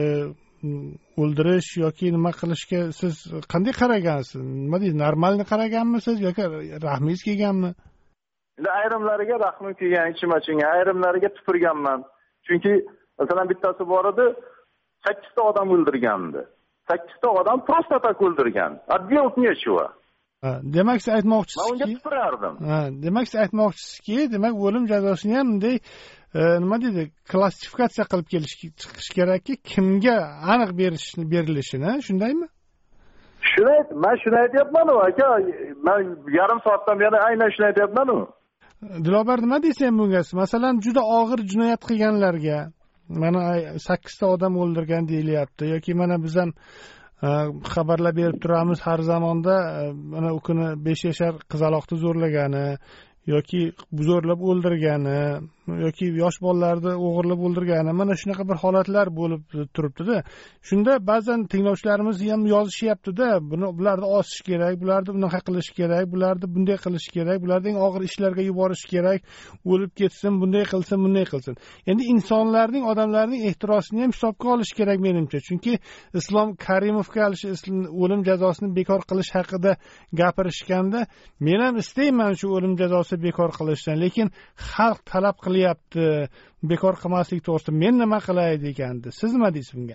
o'ldirish yoki nima qilishga siz qanday qaragansiz? Nima deysiz? Normalni qaraganmisiz yoki rahmingiz kelganmi? Endi ayrimlariga rahmim kelgan, ichim achingan, ayrimlariga tupurganman. Chunki masalan bittasi bor edi, sakkizta odam o'ldirgandi. sakkizta odam просто так o'ldirgan. A делать нечего. Ha, demak siz aytmoqchisizki, men unga tupurardim. Ha, demak siz aytmoqchisizki, demak o'lim jazosini ham bunday nima deydi, klassifikatsiya qilib kelish chiqish kerakki, kimga aniq berishni berilishini, shundaymi? Shuni ayt, men shuni aytyapman-ku, aka. Men yarim soatdan beri aynan shuni aytyapman-ku. Dilobar, nima deysan bunga? Masalan, juda og'ir jinoyat qilganlarga mana sakkizta odam o'ldirgan deyilyapti yoki mana biz ham xabarlar berib turamiz har zamonda, mana u kuni besh yashar qizaloqni zo'rlagani yoki zo'rlab o'ldirgani yoki yosh bolalarni o'g'irlab o'ldirgani, mana shunaqa bir holatlar bo'lib turibdi-da. Shunda ba'zan tinglovchilarimiz ham yozishyapti-da, buni bularni osish kerak, bularni bunaqa qilish kerak, bularni bunday qilish kerak, bularni eng og'ir ishlarga yuborish kerak, o'lib ketsin, bunday qilsin, bunday qilsin. Endi insonlarning, odamlarning ehtirosini ham hisobga olish kerak menimcha. Chunki Islom Karimovga o'lim jazosini bekor qilish haqida gapirishganda, men ham istayman shu o'lim jazosini bekor qilishdan, lekin xalq talab qilyapti, bekor qilmaslik to'g'risida men nima qilay degandi. Siz nima deysiz bunga?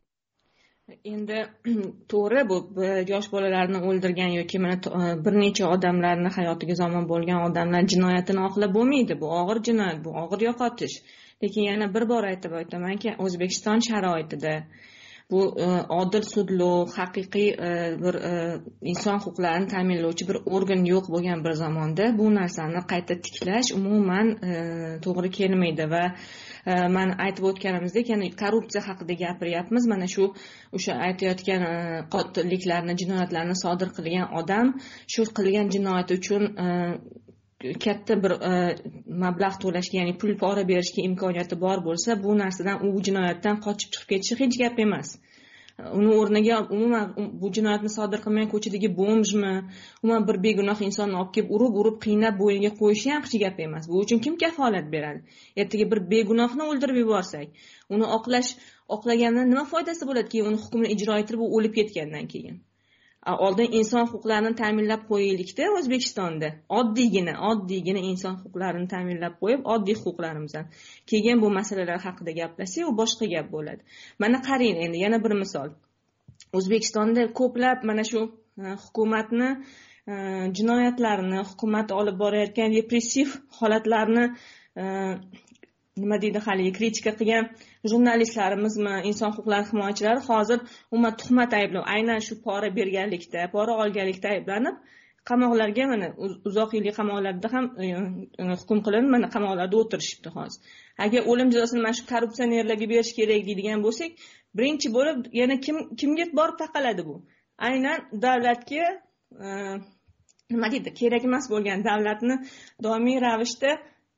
Endi to'g'ri, bu yosh bolalarni o'ldirgan yoki mana bir necha odamlarni hayotiga zomin bo'lgan odamlar jinoyatini oqlab bo'lmaydi. Bu og'ir jinoyat, bu og'ir yo'qotish. Lekin yana bir bor aytib o'tamanki, O'zbekiston sharoitida bu odil sudlov, haqiqiy bir inson huquqlarini ta'minlovchi bir organ yo'q bo'lgan bir zamonda bu narsani qayta tiklash umuman to'g'ri kelmaydi va men aytib o'tganimizdek, ya'ni korrupsiya haqida gapiryapmiz. Mana shu o'sha aytayotgan qotilliklarni, jinoyatlarni sodir qilgan odam shu qilgan jinoyati uchun katta bir mablag' to'lashga, ya'ni pul pora berishga imkoniyati bor bo'lsa, bu narsadan, u jinoyatdan qochib chiqib ketishi hech gap emas. Uni o'rniga umuman bu jinoyatni sodir qilmagan ko'chadagi bomjmi, umuman bir begunoh insonni olib kelib urib urib qiynab bo'yniga qo'yishi ham hech gap emas. Bu uchun kim kafolat beradi? Ertaga bir begunohni o'ldirib yuborsak, uni oqlash, oqlagandan nima foydasi bo'ladi keyin uni hukmini ijro etib u o'lib ketgandan keyin? Oldin inson huquqlarini ta'minlab qo'yaylikda O'zbekistonda. Oddiygina, oddiygina inson huquqlarini ta'minlab qo'yib, oddiy huquqlarimizdan. Keyin bu masalalar haqida gaplashsak, u boshqa gap bo'ladi. Mana qarang endi yana bir misol. O'zbekistonda ko'plab mana shu hukumatni jinoyatlarini, hukumat olib borayotgan repressiv holatlarni nima deydi, hali kritika qilgan jurnalistlarimizmi, inson huquqlari himoyachilari hozir umuman tuhmat ayblov, aynan shu pora berganlikda, pora olganlikda ayblanib qamoqlarga, mana uzoq yillik qamoqlarda ham hukm qilinib, mana qamoqlarda o'tirishibdi hozir. Agar o'lim jazosini mana shu korrupsionerlarga berish kerak deydigan bo'lsak, birinchi bo'lib yana kim kimga borib taqaladi bu? Aynan davlatga, nima deydi, kerak emas bo'lgan davlatni doimiy ravishda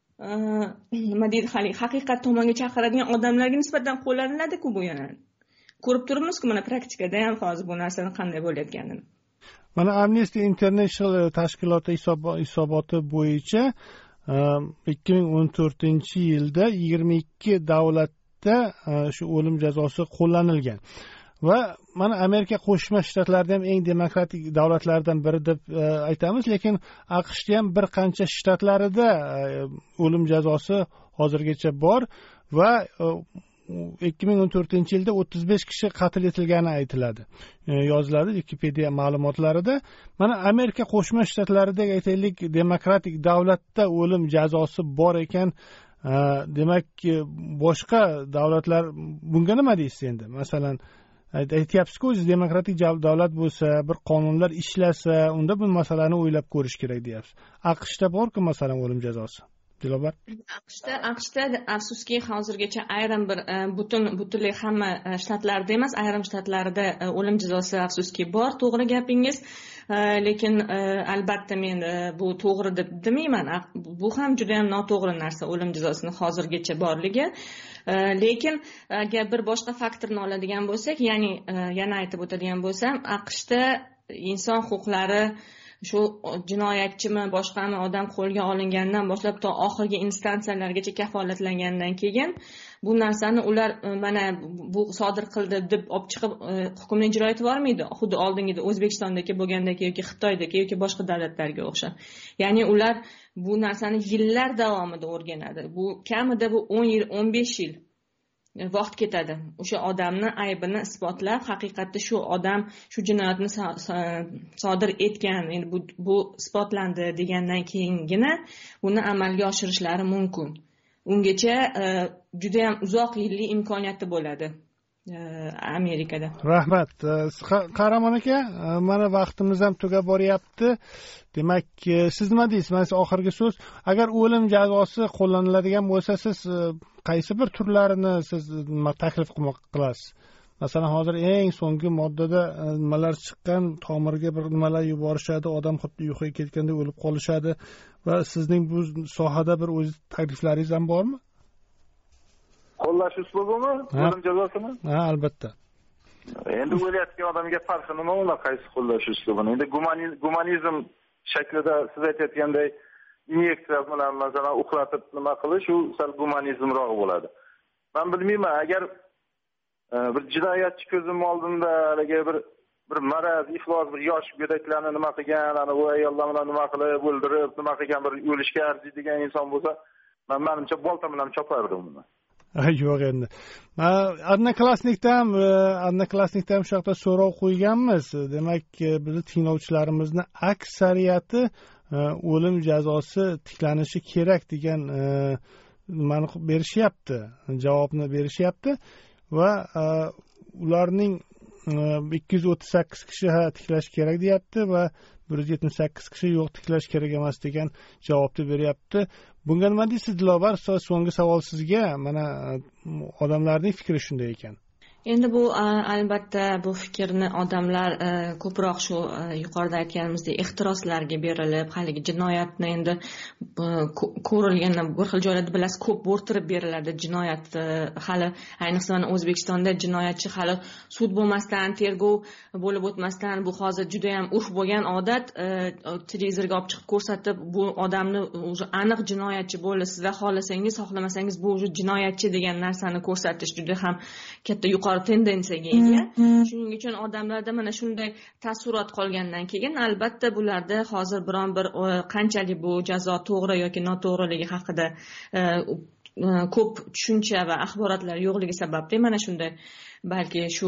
nima deydi, hali haqiqat tomonga chaqiradigan odamlarga nisbatan qo'llaniladi-ku bu yana. Ko'rib turibmiz-ku mana praktikada ham hozir bu narsani qanday bo'layotganini. Mana Amnesty International tashkiloti hisoboti bo'yicha ikki ming o'n to'rtinchi yilda yigirma ikki davlatda shu o'lim jazosi qo'llanilgan. Va mana Amerika Qo'shma Shtatlarida ham eng demokratik davlatlardan biri deb aytamiz, lekin AQShda ham bir qancha shtatlarida o'lim jazosi hozirgacha bor va ikki ming o'n to'rtinchi yilda o'ttiz besh kishi qatl etilgani aytiladi. Yoziladi Wikipedia ma'lumotlarida. Mana Amerika Qo'shma Shtatlarida aytaylik demokratik davlatda o'lim jazosi bor ekan, demak boshqa davlatlar bunga nima deysiz endi? Masalan, aytyapsiz-ku, o'zi demokratik davlat bo'lsa, bir qonunlar ishlasa, unda bu masalani o'ylab ko'rish kerak deyapsiz. AQShda bor-ku masalan o'lim jazosi. Dilobar? AQShda, AQShda afsuski hozirgacha ayrim bir butun butunlay hamma shtatlarda emas, ayrim shtatlarda o'lim jazosi afsuski bor. To'g'ri gapingiz. lekin albatta men bu to'g'ri deb demayman. Bu ham juda ham noto'g'ri narsa, o'lim jazosini hozirgacha borligi. Lekin agar bir boshqa faktorni oladigan bo'lsak, ya'ni yana aytib o'tadigan bo'lsam, AQShda inson huquqlari shu jinoyatchimi boshqami odam qo'lga olingandan boshlab to oxirgi instansiyalargacha kafolatlangandan keyin bu narsani ular mana bu sodir qildi deb olib chiqib hukmni ijro etib yubormaydi, xuddi oldingida O'zbekistondagi bo'lgandagi yoki Xitoydagi yoki boshqa davlatlarga o'xshab. Ya'ni ular bu narsani yillar davomida o'rganadi. Bu kamida bu o'n yil, o'n besh yil vaqt ketadi. O'sha odamni aybini isbotlab, haqiqatda shu odam shu jinoyatni sodir etgan, endi bu bu isbotlandi degandan keyingina buni amalga oshirishlari mumkin. Ungacha juda ham uzoq yillik imkoniyati bo'ladi Amerikada. Rahmat. Qahramon aka, mana vaqtimiz ham tugab boryapti. Demak, siz nima deysiz? Mana oxirgi so'z. Agar o'lim jazosi qo'llaniladigan bo'lsa, siz qaysi bir turlarini siz taklif qilasiz? Masalan, hozir eng so'nggi moddada nimalar chiqqan, tomirga bir nimalar yuborishadi, odam xuddi yo'qolib ketganda o'lib qolishadi va sizning bu sohada bir o'z takliflaringiz ham bormi? Qo'llash uslubimi? O'lim jazosini? Ha, albatta. Endi o'layotgan odamga farqi nima ular qaysi qo'llash uslubini? Endi gumanizm shaklida siz aytayotganday inyeksiya bilan masalan uxlatib nima qilish u sal gumanizmroq bo'ladi. Men bilmayman, agar bir jinoyatchi ko'zim oldimda haligi bir bir maraz, iflos bir yosh go'daklarni nima qilgan, ana u ayollar bilan nima qilib o'ldirib, nima qilgan bir o'lishga arziydigan inson bo'lsa, men menimcha bolta bilan chopardim uni. Yo'q endi. Odnoklassnikda ham, odnoklassnikda ham shu yoqda so'rov qo'yganmiz. Demak, bizni tinglovchilarimizni aksariyati o'lim jazosi tiklanishi kerak degan nimani berishyapti, javobni berishyapti va ularning ikki yuz o'ttiz sakkiz kishi ha tiklash kerak deyapti va bir yuz yetmish sakkiz kishi yo'q, tiklash kerak emas degan javobni beryapti. Bunga nima deysiz, Dilobar? So'nggi savol sizga. Mana odamlarning fikri shunday ekan. Endi bu albatta bu fikrni odamlar ko'proq shu yuqorida aytganimizdek ehtiroslarga berilib, haligi jinoyatni endi ko'rilgandan bir xil joylarda bilasiz ko'p bo'rtirib beriladi jinoyat. Hali ayniqsa mana O'zbekistonda jinoyatchi hali sud bo'lmasdan, tergov bo'lib o'tmasdan, bu hozir juda ham urf bo'lgan odat, televizorga olib chiqib ko'rsatib, bu odamni o'zi aniq jinoyatchi bo'ldi, siz xohlasangiz, xohlamasangiz bu o'zi jinoyatchi degan narsani ko'rsatish juda ham katta yuqori tendensiyaga ega. Shuning uchun odamlarda mana shunday taassurot qolgandan keyin albatta bularda hozir biron bir qanchalik bu jazo to'g'ri yoki noto'g'riligi haqida ko'p tushuncha va axborotlar yo'qligi sababli mana shunday balki shu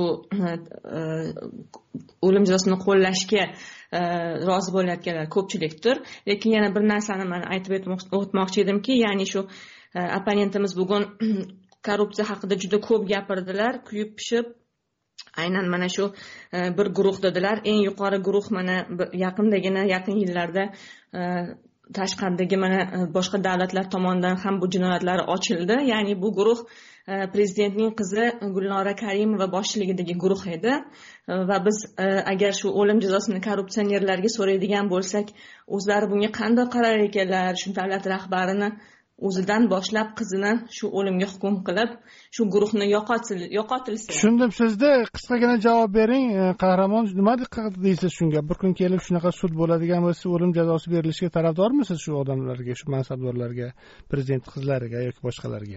o'lim jazosini qo'llashga rozi bo'layotganlar ko'pchilikdir. Lekin yana bir narsani men aytib o'tmoqchi edimki, ya'ni shu opponentimiz bugun korrupsiya haqida juda ko'p gapirdilar, kuyib pishib. Aynan mana shu bir guruh dedilar, eng yuqori guruh mana yaqindagina yaqin yillarda tashqaridagi mana boshqa davlatlar tomonidan ham bu jinoyatlar ochildi. Ya'ni bu guruh prezidentning qizi Gulnora Karimova boshchiligidagi guruh edi va biz agar shu o'lim jazosini korrupsionerlarga so'raydigan bo'lsak, o'zlari bunga qanday qarar ekanlar, shu davlat rahbarini o'zidan boshlab qizini shu o'limga hukm qilib, shu guruhni yo'qotilsa. Tushundim. Sizda qisqagina javob bering. Qahramon, nima deysiz shunga? Bir kun kelib shunaqa sud bo'ladigan bo'lsa, o'lim jazosi berilishiga tarafdormisiz shu odamlarga, shu mansabdorlarga, prezident qizlariga yoki boshqalarga?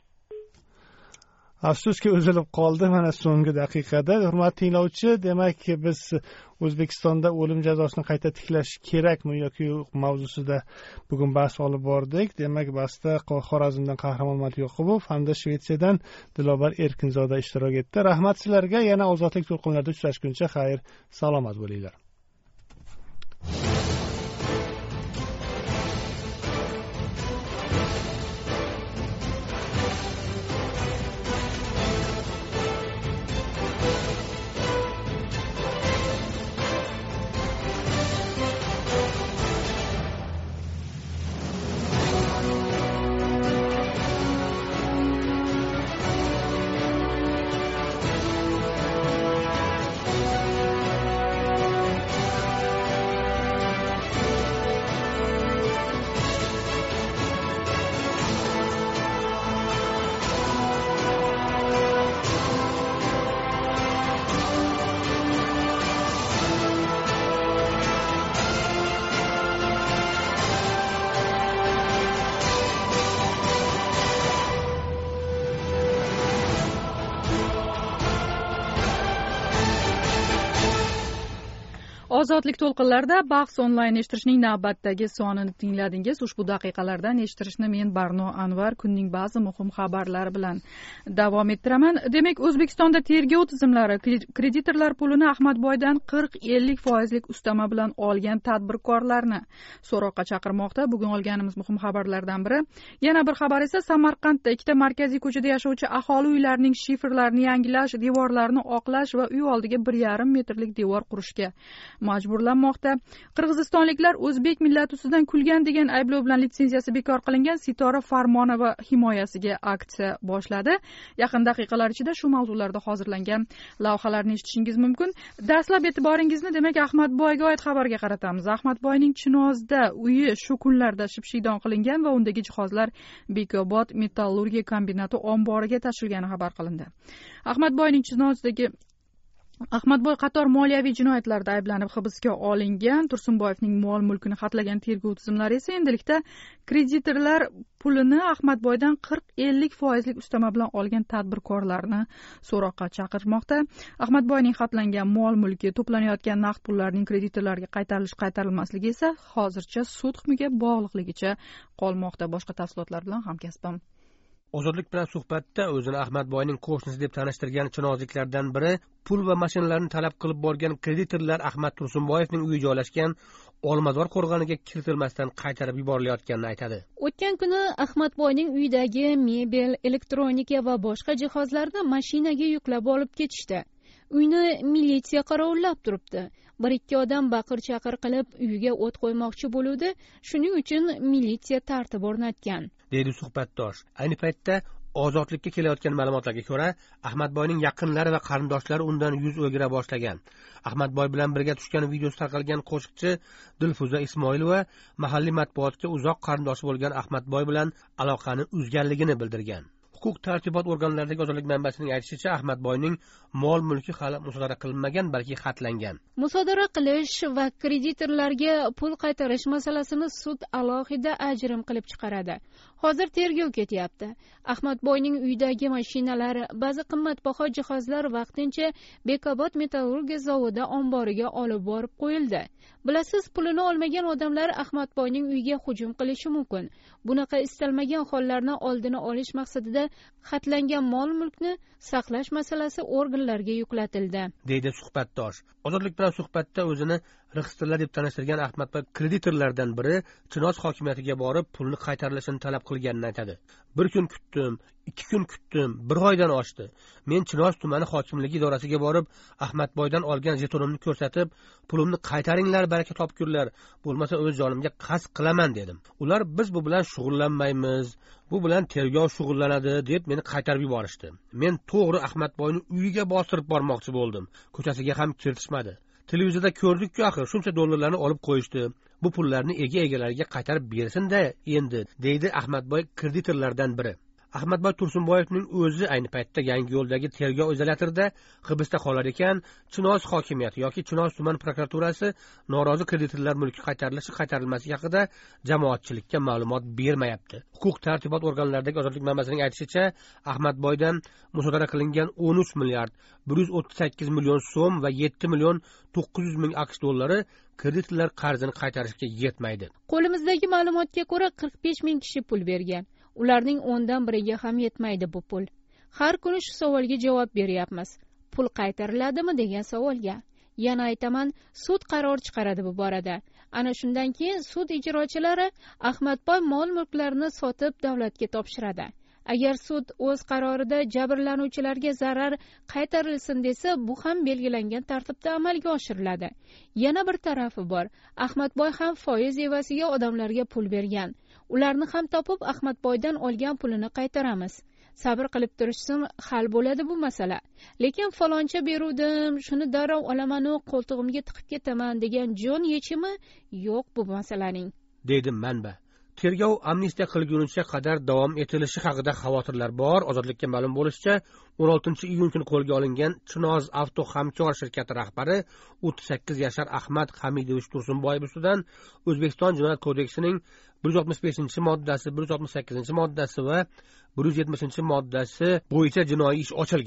Afsuski uzilib qoldi mana so'nggi daqiqada. Hurmatli tinglovchi, demak biz O'zbekistonda o'lim jazosini qayta tiklash kerakmi yoki yo'q mavzusida bugun bahs olib bordik. Demak, bahsda Xorazmdan Qahramon Matyoqubov hamda Shvetsiyadan Dilobar Erkinzoda ishtirok etdi. Rahmat sizlarga. Yana ozodlik to'lqinlarida uchrashguncha xayr, salomat bo'linglar. ozodlik to'lqinlarida bahs onlayn eshittirishning navbatdagi sonini tingladingiz. Ushbu daqiqalardan eshittirishni men Barno Anvar kunning ba'zi muhim xabarlari bilan davom ettiraman. Demak, O'zbekistonda tergov tizimlari kreditorlar pulini Ahmadboydan qirq ellik foizlik ustama bilan olgan tadbirkorlarni so'roqqa chaqirmoqda. Bugun olganimiz muhim xabarlardan biri. Yana bir xabar esa Samarqandda ikkita markaziy ko'chada yashovchi aholi uylarining shifrlarini yangilash, devorlarini oqlash va uy oldiga bir yarim metrlik devor qurishga majburlanmoqda. Qirg'izistonliklar o'zbek millati ustidan kulgan degan ayblov bilan litsenziyasi bekor qilingan Sitora Farmonova himoyasiga aksiya boshladi. Yaqin daqiqalar ichida shu mavzularda hozirlangan lavhalarni eshitishingiz mumkin. Dastlab e'tiboringizni demak Ahmadboyga oid xabarga qaratamiz. Ahmadboyning Chinozda uyi shu kunlarda shipshidon qilingan va undagi jihozlar Bekobod metallurgiya kombinati omboriga tashilgani xabar qilindi. Ahmadboyning Chinozdagi Ahmadboy qator moliyaviy jinoyatlarda ayblanib hibsga olingan. Tursunboyevning mol-mulkini xatlagan tergov tizimlari esa endilikda kreditorlar pulini Ahmadboydan qirq ellik foizlik ustama bilan olgan tadbirkorlarni so'roqqa chaqirmoqda. Ahmadboyning xatlangan mol-mulki, to'planayotgan naqd pullarning kreditorlarga qaytarilish qaytarilmasligi esa hozircha sud hukmiga bog'liqligicha qolmoqda. Boshqa tafsilotlar bilan hamkasbim Ozodlik bilan suhbatda o'zini Ahmadboyning qo'shnisi deb tanishtirgan chinozliklardan biri pul va mashinalarni talab qilib borgan kreditorlar Ahmad Tursunboyevning uyi joylashgan Olmazor qo'rg'oniga kiritilmasdan qaytarib yuborilayotganini aytadi. O'tgan kuni Ahmadboyning uyidagi mebel, elektronika va boshqa jihozlarni mashinaga yuklab olib ketishdi. Uyni militsiya qorollab turibdi. Bir ikki odam baqir-chaqir qilib uyiga o't qo'ymoqchi bo'luvdi. Shuning uchun militsiya tartib o'rnatgan, deydi suhbatdosh. Ayni paytda ozodlikka kelayotgan ma'lumotlarga ko'ra, Ahmadboyning yaqinlari va qarindoshlari undan yuz o'gira boshlagan. Ahmadboy bilan birga tushgan videosi tarqalgan qo'shiqchi Dilfuza Ismoilova mahalliy matbuotga uzoq qarindoshi bo'lgan Ahmadboy bilan aloqani uzganligini bildirgan. Huquq tartibot organlaridagi ozodlik manbasining aytishicha, Ahmadboyning mol-mulki hali musodara qilinmagan, balki xatlangan. Musodara qilish va kreditorlarga pul qaytarish masalasini sud alohida ajrim qilib chiqaradi. Hozir tergov ketyapti. Ahmadboyning uyidagi mashinalar, ba'zi qimmatbaho jihozlar vaqtincha Bekobod metallurgiya zavodi omboriga olib borib qo'yildi. Bilasiz, pulini olmagan odamlar Ahmadboyning uyiga hujum qilishi mumkin. Bunaqa istalmagan hollarni oldini olish maqsadida xatlangan mol-mulkni saqlash masalasi organlarga yuklatildi, deydi suhbatdosh. Ozodlik bilan suhbatda o'zini rixstirlar deb tanishtirgan Ahmadboy kreditorlardan biri Chinoz hokimiyatiga borib pulni qaytarilishini talab qilganini aytadi. Bir kun kutdim, ikki kun kutdim, bir oydan oshdi. Men Chinoz tumani hokimligi idorasiga borib, Ahmadboydan olgan jetonimni ko'rsatib, pulimni qaytaringlar, baraka topkurlar, bo'lmasa o'z jonimga qasd qilaman dedim. Ular biz bu bilan shug'ullanmaymiz, bu bilan tergov shug'ullanadi deb meni qaytarib yuborishdi. Men to'g'ri Ahmadboyning uyiga bostirib bormoqchi bo'ldim. Ko'chasiga ham kiritishmadi. Televizorda ko'rdik-ku, axir shuncha dollarlarni olib qo'yishdi. Bu pullarni ega-egalariga qaytarib bersin-da endi, deydi Ahmadboy kreditorlardan biri. Ahmadboy Tursunboyevning o'zi ayni paytda Yangiyo'ldagi tergov izolyatorida hibsda qolar ekan, Chinoz hokimiyati yoki Chinoz tuman prokuraturasi norozi kreditorlar mulki qaytarilishi qaytarilmasligi haqida jamoatchilikka ma'lumot bermayapti. Huquq tartibot organlaridagi ozodlik manbasining aytishicha, Ahmadboydan musodara qilingan o'n uch milliard bir yuz o'ttiz sakkiz million so'm va yetti million to'qqiz yuz ming aqsh dollari kreditorlar qarzini qaytarishga yetmaydi. Qo'limizdagi ma'lumotga ko'ra qirq besh ming kishi pul bergan. Ularning o'ndan biriga ham yetmaydi bu pul. Har kuni shu savolga javob beryapmiz. Pul qaytariladimi degan savolga. Yana aytaman, sud qaror chiqaradi bu borada. Ana shundan keyin sud ijrochilari Ahmadboy mol-mulklarini sotib davlatga topshiradi. Agar sud o'z qarorida jabrlanuvchilarga zarar qaytarilsin desa, bu ham belgilangan tartibda amalga oshiriladi. Yana bir tarafi bor. Ahmadboy ham foiz evaziga odamlarga pul bergan. Ularni ham topib Ahmadboydan olgan pulini qaytaramiz. Sabr qilib turishsin, hal bo'ladi bu masala. Lekin faloncha beruvdim, shuni darrov olaman-u qo'ltig'imga tiqib ketaman degan jon yechimi yo'q bu masalaning, deydi manba. Tergov amnistiya qilgunicha qadar davom etilishi haqida xavotirlar bor. Ozodlikka ma'lum bo'lishicha, o'n oltinchi iyun kuni qo'lga olingan Chinoz Avto Hamkor shirkati rahbari o'ttiz sakkiz yashar Ahmad Hamidovich Tursunboyev ustidan O'zbekiston Jinoyat kodeksining bir yuz oltmish beshinchi moddasi, bir yuz oltmish sakkizinchi moddasi va bir yuz yetmishinchi moddasi bo'yicha jinoiy ish ochilgan.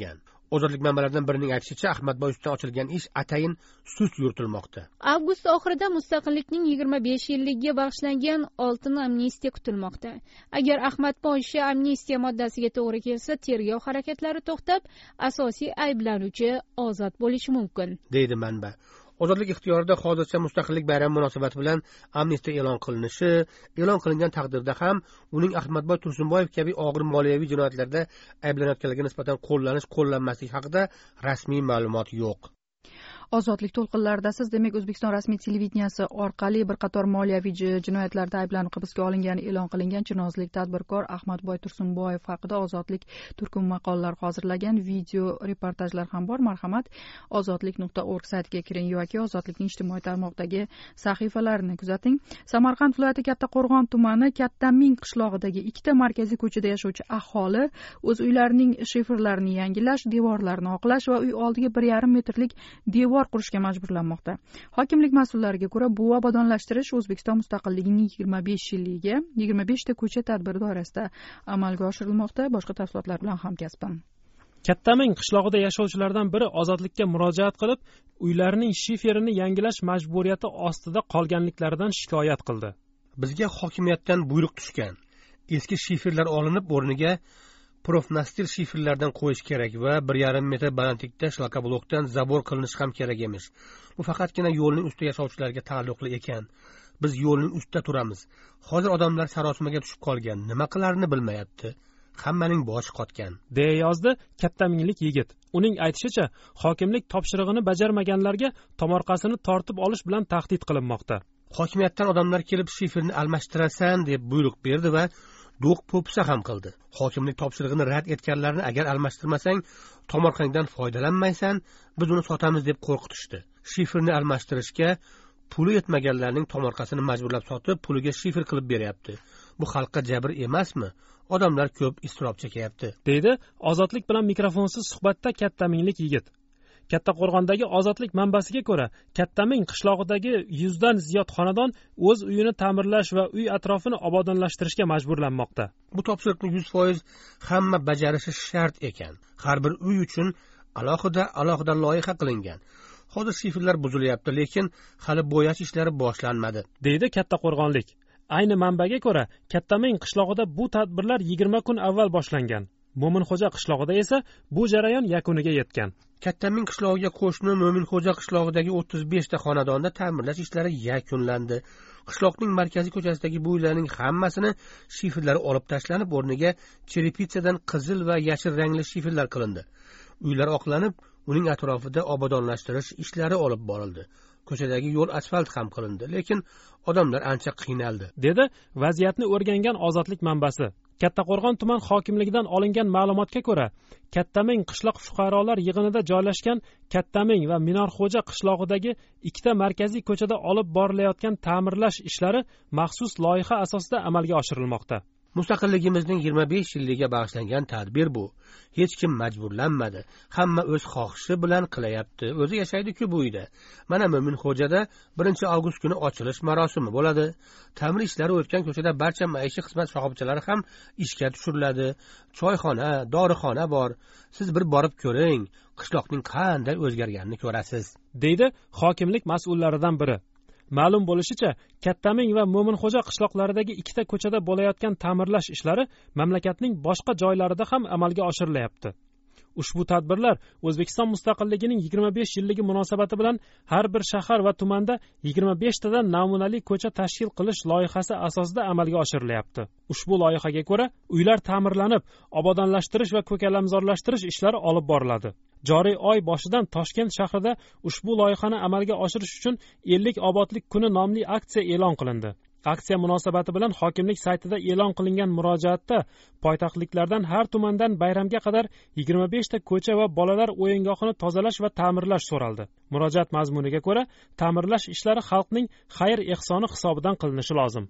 Ozodlik manbalaridan birining aytishicha, Ahmadboy ustidan ochilgan ish atayin sust yuritilmoqda. Avgust oxirida mustaqillikning yigirma besh yilligiga bag'ishlangan oltin amnistiya kutilmoqda. Agar Ahmadboy ishi amnistiya moddasiga to'g'ri kelsa, tergov harakatlari to'xtab, asosiy ayblanuvchi ozod bo'lishi mumkin, deydi manba. Ozodlik ixtiyorida hozircha mustaqillik bayrami munosabati bilan amnistiya e'lon qilinishi, e'lon qilingan taqdirda ham uning Ahmadboy Tursunboyev kabi og'ir moliyaviy jinoyatlarda ayblanayotganligiga nisbatan qo'llanish qo'llanmasligi haqida rasmiy ma'lumot yo'q. Ozodlik to'lqinlaridasiz. Demak, O'zbekiston rasmiy televideniyasi orqali bir qator moliyaviy jinoyatlarda ayblanib hibsga olingani e'lon qilingan chinozlik tadbirkor Ahmadboy Tursunboyev haqida Ozodlik turkum maqolalar hozirlagan, video reportajlar ham bor. Marhamat, ozodlik nuqta org saytiga kiring yoki Ozodlikning ijtimoiy tarmoqdagi sahifalarini kuzating. Samarqand viloyati Kattaqo'rg'on tumani Kattaming qishlog'idagi ikkita markaziy ko'chada yashovchi aholi o'z uylarining shifrlarini yangilash, devorlarini oqlash va uy oldiga bir yarim metrlik devor qurishga majburlanmoqda. Hokimlik mas'ullariga ko'ra, bu obodonlashtirish O'zbekiston mustaqilligining yigirma besh yilligiga yigirma besh ta ko'cha tadbiri doirasida amalga oshirilmoqda. Boshqa tafsilotlar bilan hamkasbim. Kattaming qishlog'ida yashovchilardan biri ozodlikka murojaat qilib, uylarining shiferini yangilash majburiyati ostida qolganliklaridan shikoyat qildi. Bizga hokimiyatdan buyruq tushgan. Eski shiferlar olinib, o'rniga profnastil shiferlardan qo'yish kerak va bir yarim metr balandlikda shlakoblokdan zabor qilinishi ham kerak emish. Bu faqatgina yo'lning ustida yashovchilarga taalluqli ekan. Biz yo'lning ustida turamiz. Hozir odamlar sarosimaga tushib qolgan, nima qilarini bilmayapti. Hammaning boshi qotgan, deya yozdi kattaminglik yigit. Uning aytishicha, hokimlik topshirig'ini bajarmaganlarga tomorqasini tortib olish bilan tahdid qilinmoqda. Hokimiyatdan odamlar kelib shiferni almashtirasan deb buyruq berdi va do'q po'pisa ham qildi. Hokimlik topshirig'ini rad etganlarni agar almashtirmasang, tomorqangdan foydalanmaysan, biz uni sotamiz deb qo'rqitishdi. Shiferni almashtirishga puli yetmaganlarning tomorqasini majburlab sotib, puliga shifer qilib beryapti. Bu xalqqa jabr emasmi? Odamlar ko'p iztirob chekyapti, deydi Ozodlik bilan mikrofonsiz suhbatda kattaminglik yigit. Kattaqo'rg'ondagi Ozodlik manbasiga ko'ra, Kattaming qishlog'idagi yuzdan ziyod xonadon o'z uyini ta'mirlash va uy atrofini obodonlashtirishga majburlanmoqda. Bu topshiriqni yuz foiz hamma bajarishi shart ekan. Har bir uy uchun alohida alohida loyiha qilingan. Hozir shiferlar buzilyapti, lekin hali bo'yash ishlari boshlanmadi, deydi Kattaqo'rg'onlik. Ayni manbaga ko'ra, Kattaming qishlog'ida bu tadbirlar yigirma kun avval boshlangan. Mo'minxo'ja qishlog'ida esa bu jarayon yakuniga yetgan. Kattaming qishlog'iga qo'shni Mo'minxo'ja qishlog'idagi o'ttiz besh ta xonadonda ta'mirlash ishlari yakunlandi. Qishloqning markaziy ko'chasidagi bu uylarning hammasini shiferlar olib tashlanib, o'rniga cherepitsadan qizil va yashil rangli shiferlar qilindi. Uylar oqlanib, uning atrofida obodonlashtirish ishlari olib borildi. Ko'chadagi yo'l asfalt ham qilindi, lekin odamlar ancha qiynaldi, dedi vaziyatni o'rgangan Ozodlik manbasi. Kattaqo'rg'on tuman hokimligidan olingan ma'lumotga ko'ra, Kattaming qishloq fuqarolar yig'inida joylashgan Kattaming va Minorxo'ja qishlog'idagi ikkita markaziy ko'chada olib borilayotgan ta'mirlash ishlari maxsus loyiha asosida amalga oshirilmoqda. Mustaqilligimizning yigirma besh yilligiga bag'ishlangan tadbir bu. Hech kim majburlanmadi. Hamma o'z xohishi bilan qilyapti. O'zi yashaydi-ku bu uyda. Mana Mo'minxo'jada birinchi avgust kuni ochilish marosimi bo'ladi. Ta'mir ishlari o'tgan ko'chada barcha maishiy xizmat shoxobchalari ham ishga tushiriladi. Choyxona, dorixona bor. Siz bir borib ko'ring, qishloqning qanday o'zgarganini ko'rasiz, deydi hokimlik mas'ullaridan biri. Ma'lum bo'lishicha, Kattaming va Mo'minxo'ja qishloqlaridagi ikkita ko'chada bo'layotgan ta'mirlash ishlari mamlakatning boshqa joylarida ham amalga oshirilyapti. Ushbu tadbirlar O'zbekiston mustaqilligining yigirma besh yilligi munosabati bilan har bir shahar va tumanda yigirma besh tadan namunali ko'cha tashkil qilish loyihasi asosida amalga oshirilyapti. Ushbu loyihaga ko'ra, uylar ta'mirlanib, obodonlashtirish va ko'kalamzorlashtirish ishlari olib boriladi. Joriy oy boshidan Toshkent shahrida ushbu loyihani amalga oshirish uchun ellik obodlik kuni nomli aksiya e'lon qilindi. Aksiya munosabati bilan hokimlik saytida e'lon qilingan murojaatda poytaxtliklardan har tumandan bayramga qadar yigirma besh ta ko'cha va bolalar o'yingohini tozalash va ta'mirlash so'raldi. Murojaat mazmuniga ko'ra, ta'mirlash ishlari xalqning xayr-ehsoni hisobidan qilinishi lozim.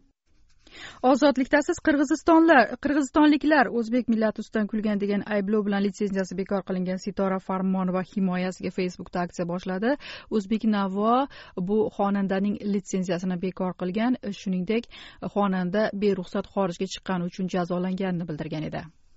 Ozodlikdasiz Qirg'izistonlar, Qirg'izistonliklar o'zbek millati ustidan kulgan degan ayblov bilan litsenziyasi bekor qilingan Sitora Farmonova himoyasiga Facebookda aksiya boshladi. O'zbek Navo bu xonandaning litsenziyasini bekor qilgan, shuningdek, xonanda beruxsat xorijga chiqqani uchun jazolanganini bildirgan edi.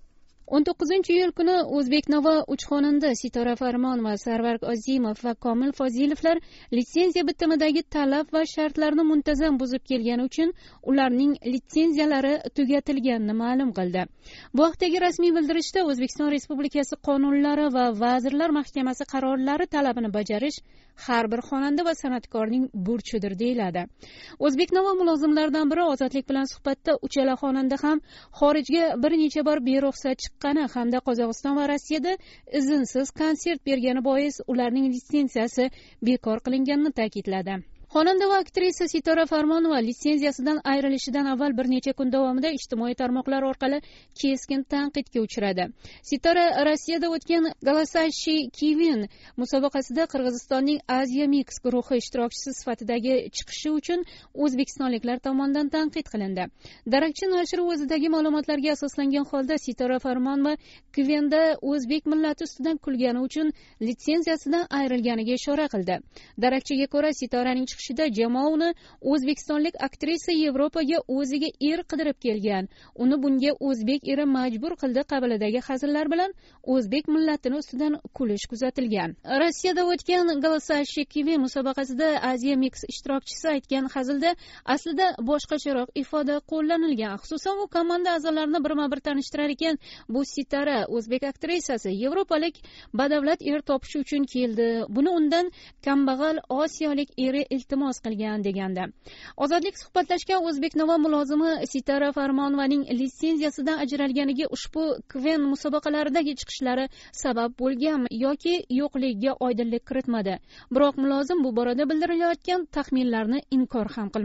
o'n to'qqizinchi iyul kuni O'zbeknavo uch xonanda Sitora Farmonova, Sarvar Ozimov va Komil Fozilovlar litsenziya bitimidagi talab va shartlarni muntazam buzib kelgani uchun ularning litsenziyalari tugatilganini ma'lum qildi. Bu haqdagi rasmiy bildirishda O'zbekiston Respublikasi qonunlari va Vazirlar Mahkamasi qarorlari talabini bajarish har bir xonanda va san'atkorning burchidir deyiladi. O'zbeknavo mulozimlaridan biri Ozodlik bilan suhbatda uchala xonanda ham xorijga bir necha bor beruxsat chiqqani hamda Qozog'iston va Rossiyada izinsiz konsert bergani bois ularning litsenziyasi bekor qilinganini ta'kidladi. Xonanda va aktrisa Sitora Farmonova litsenziyasidan ayrilishidan avval bir necha kun davomida ijtimoiy tarmoqlar orqali keskin tanqidga uchradi. Sitora Rossiyada o'tgan Galasashi Kivin musobaqasida Qirg'izistonning Asia Mix guruhi ishtirokchisi sifatidagi chiqishi uchun o'zbekistonliklar tomonidan tanqid qilindi. Darakchi nashri o'zidagi ma'lumotlarga asoslangan holda Sitora Farmonova Kivenda o'zbek millati ustidan kulgani uchun litsenziyasidan ayrilganiga ishora qildi. Darakchiga ko'ra, Sitoraning chiqishida jamoa uni o'zbekistonlik aktrisa Yevropaga o'ziga er qidirib kelgan, uni bunga o'zbek eri majbur qildi qabilidagi hazillar bilan o'zbek millatini ustidan kulish kuzatilgan. Rossiyada o'tgan Galasashi Kivi musobaqasida Asia Mix ishtirokchisi aytgan hazilda aslida boshqacharoq ifoda qo'llanilgan. Xususan, u komanda a'zolarini birma-bir tanishtirar ekan, bu Sitora o'zbek aktrisasi yevropalik badavlat er topish uchun keldi. Buni undan kambag'al osiyolik eri iltimos qilgan deganda. Ozodlik suhbatlashgan O'zbeknavo mulozimi Sitora Farmonovaning litsenziyasidan ajralganiga ushbu Kven musobaqalaridagi chiqishlari sabab bo'lganmi yoki yo'qligiga oydinlik kiritmadi. Biroq mulozim bu borada bildirilayotgan taxminlarni inkor ham qilmadi.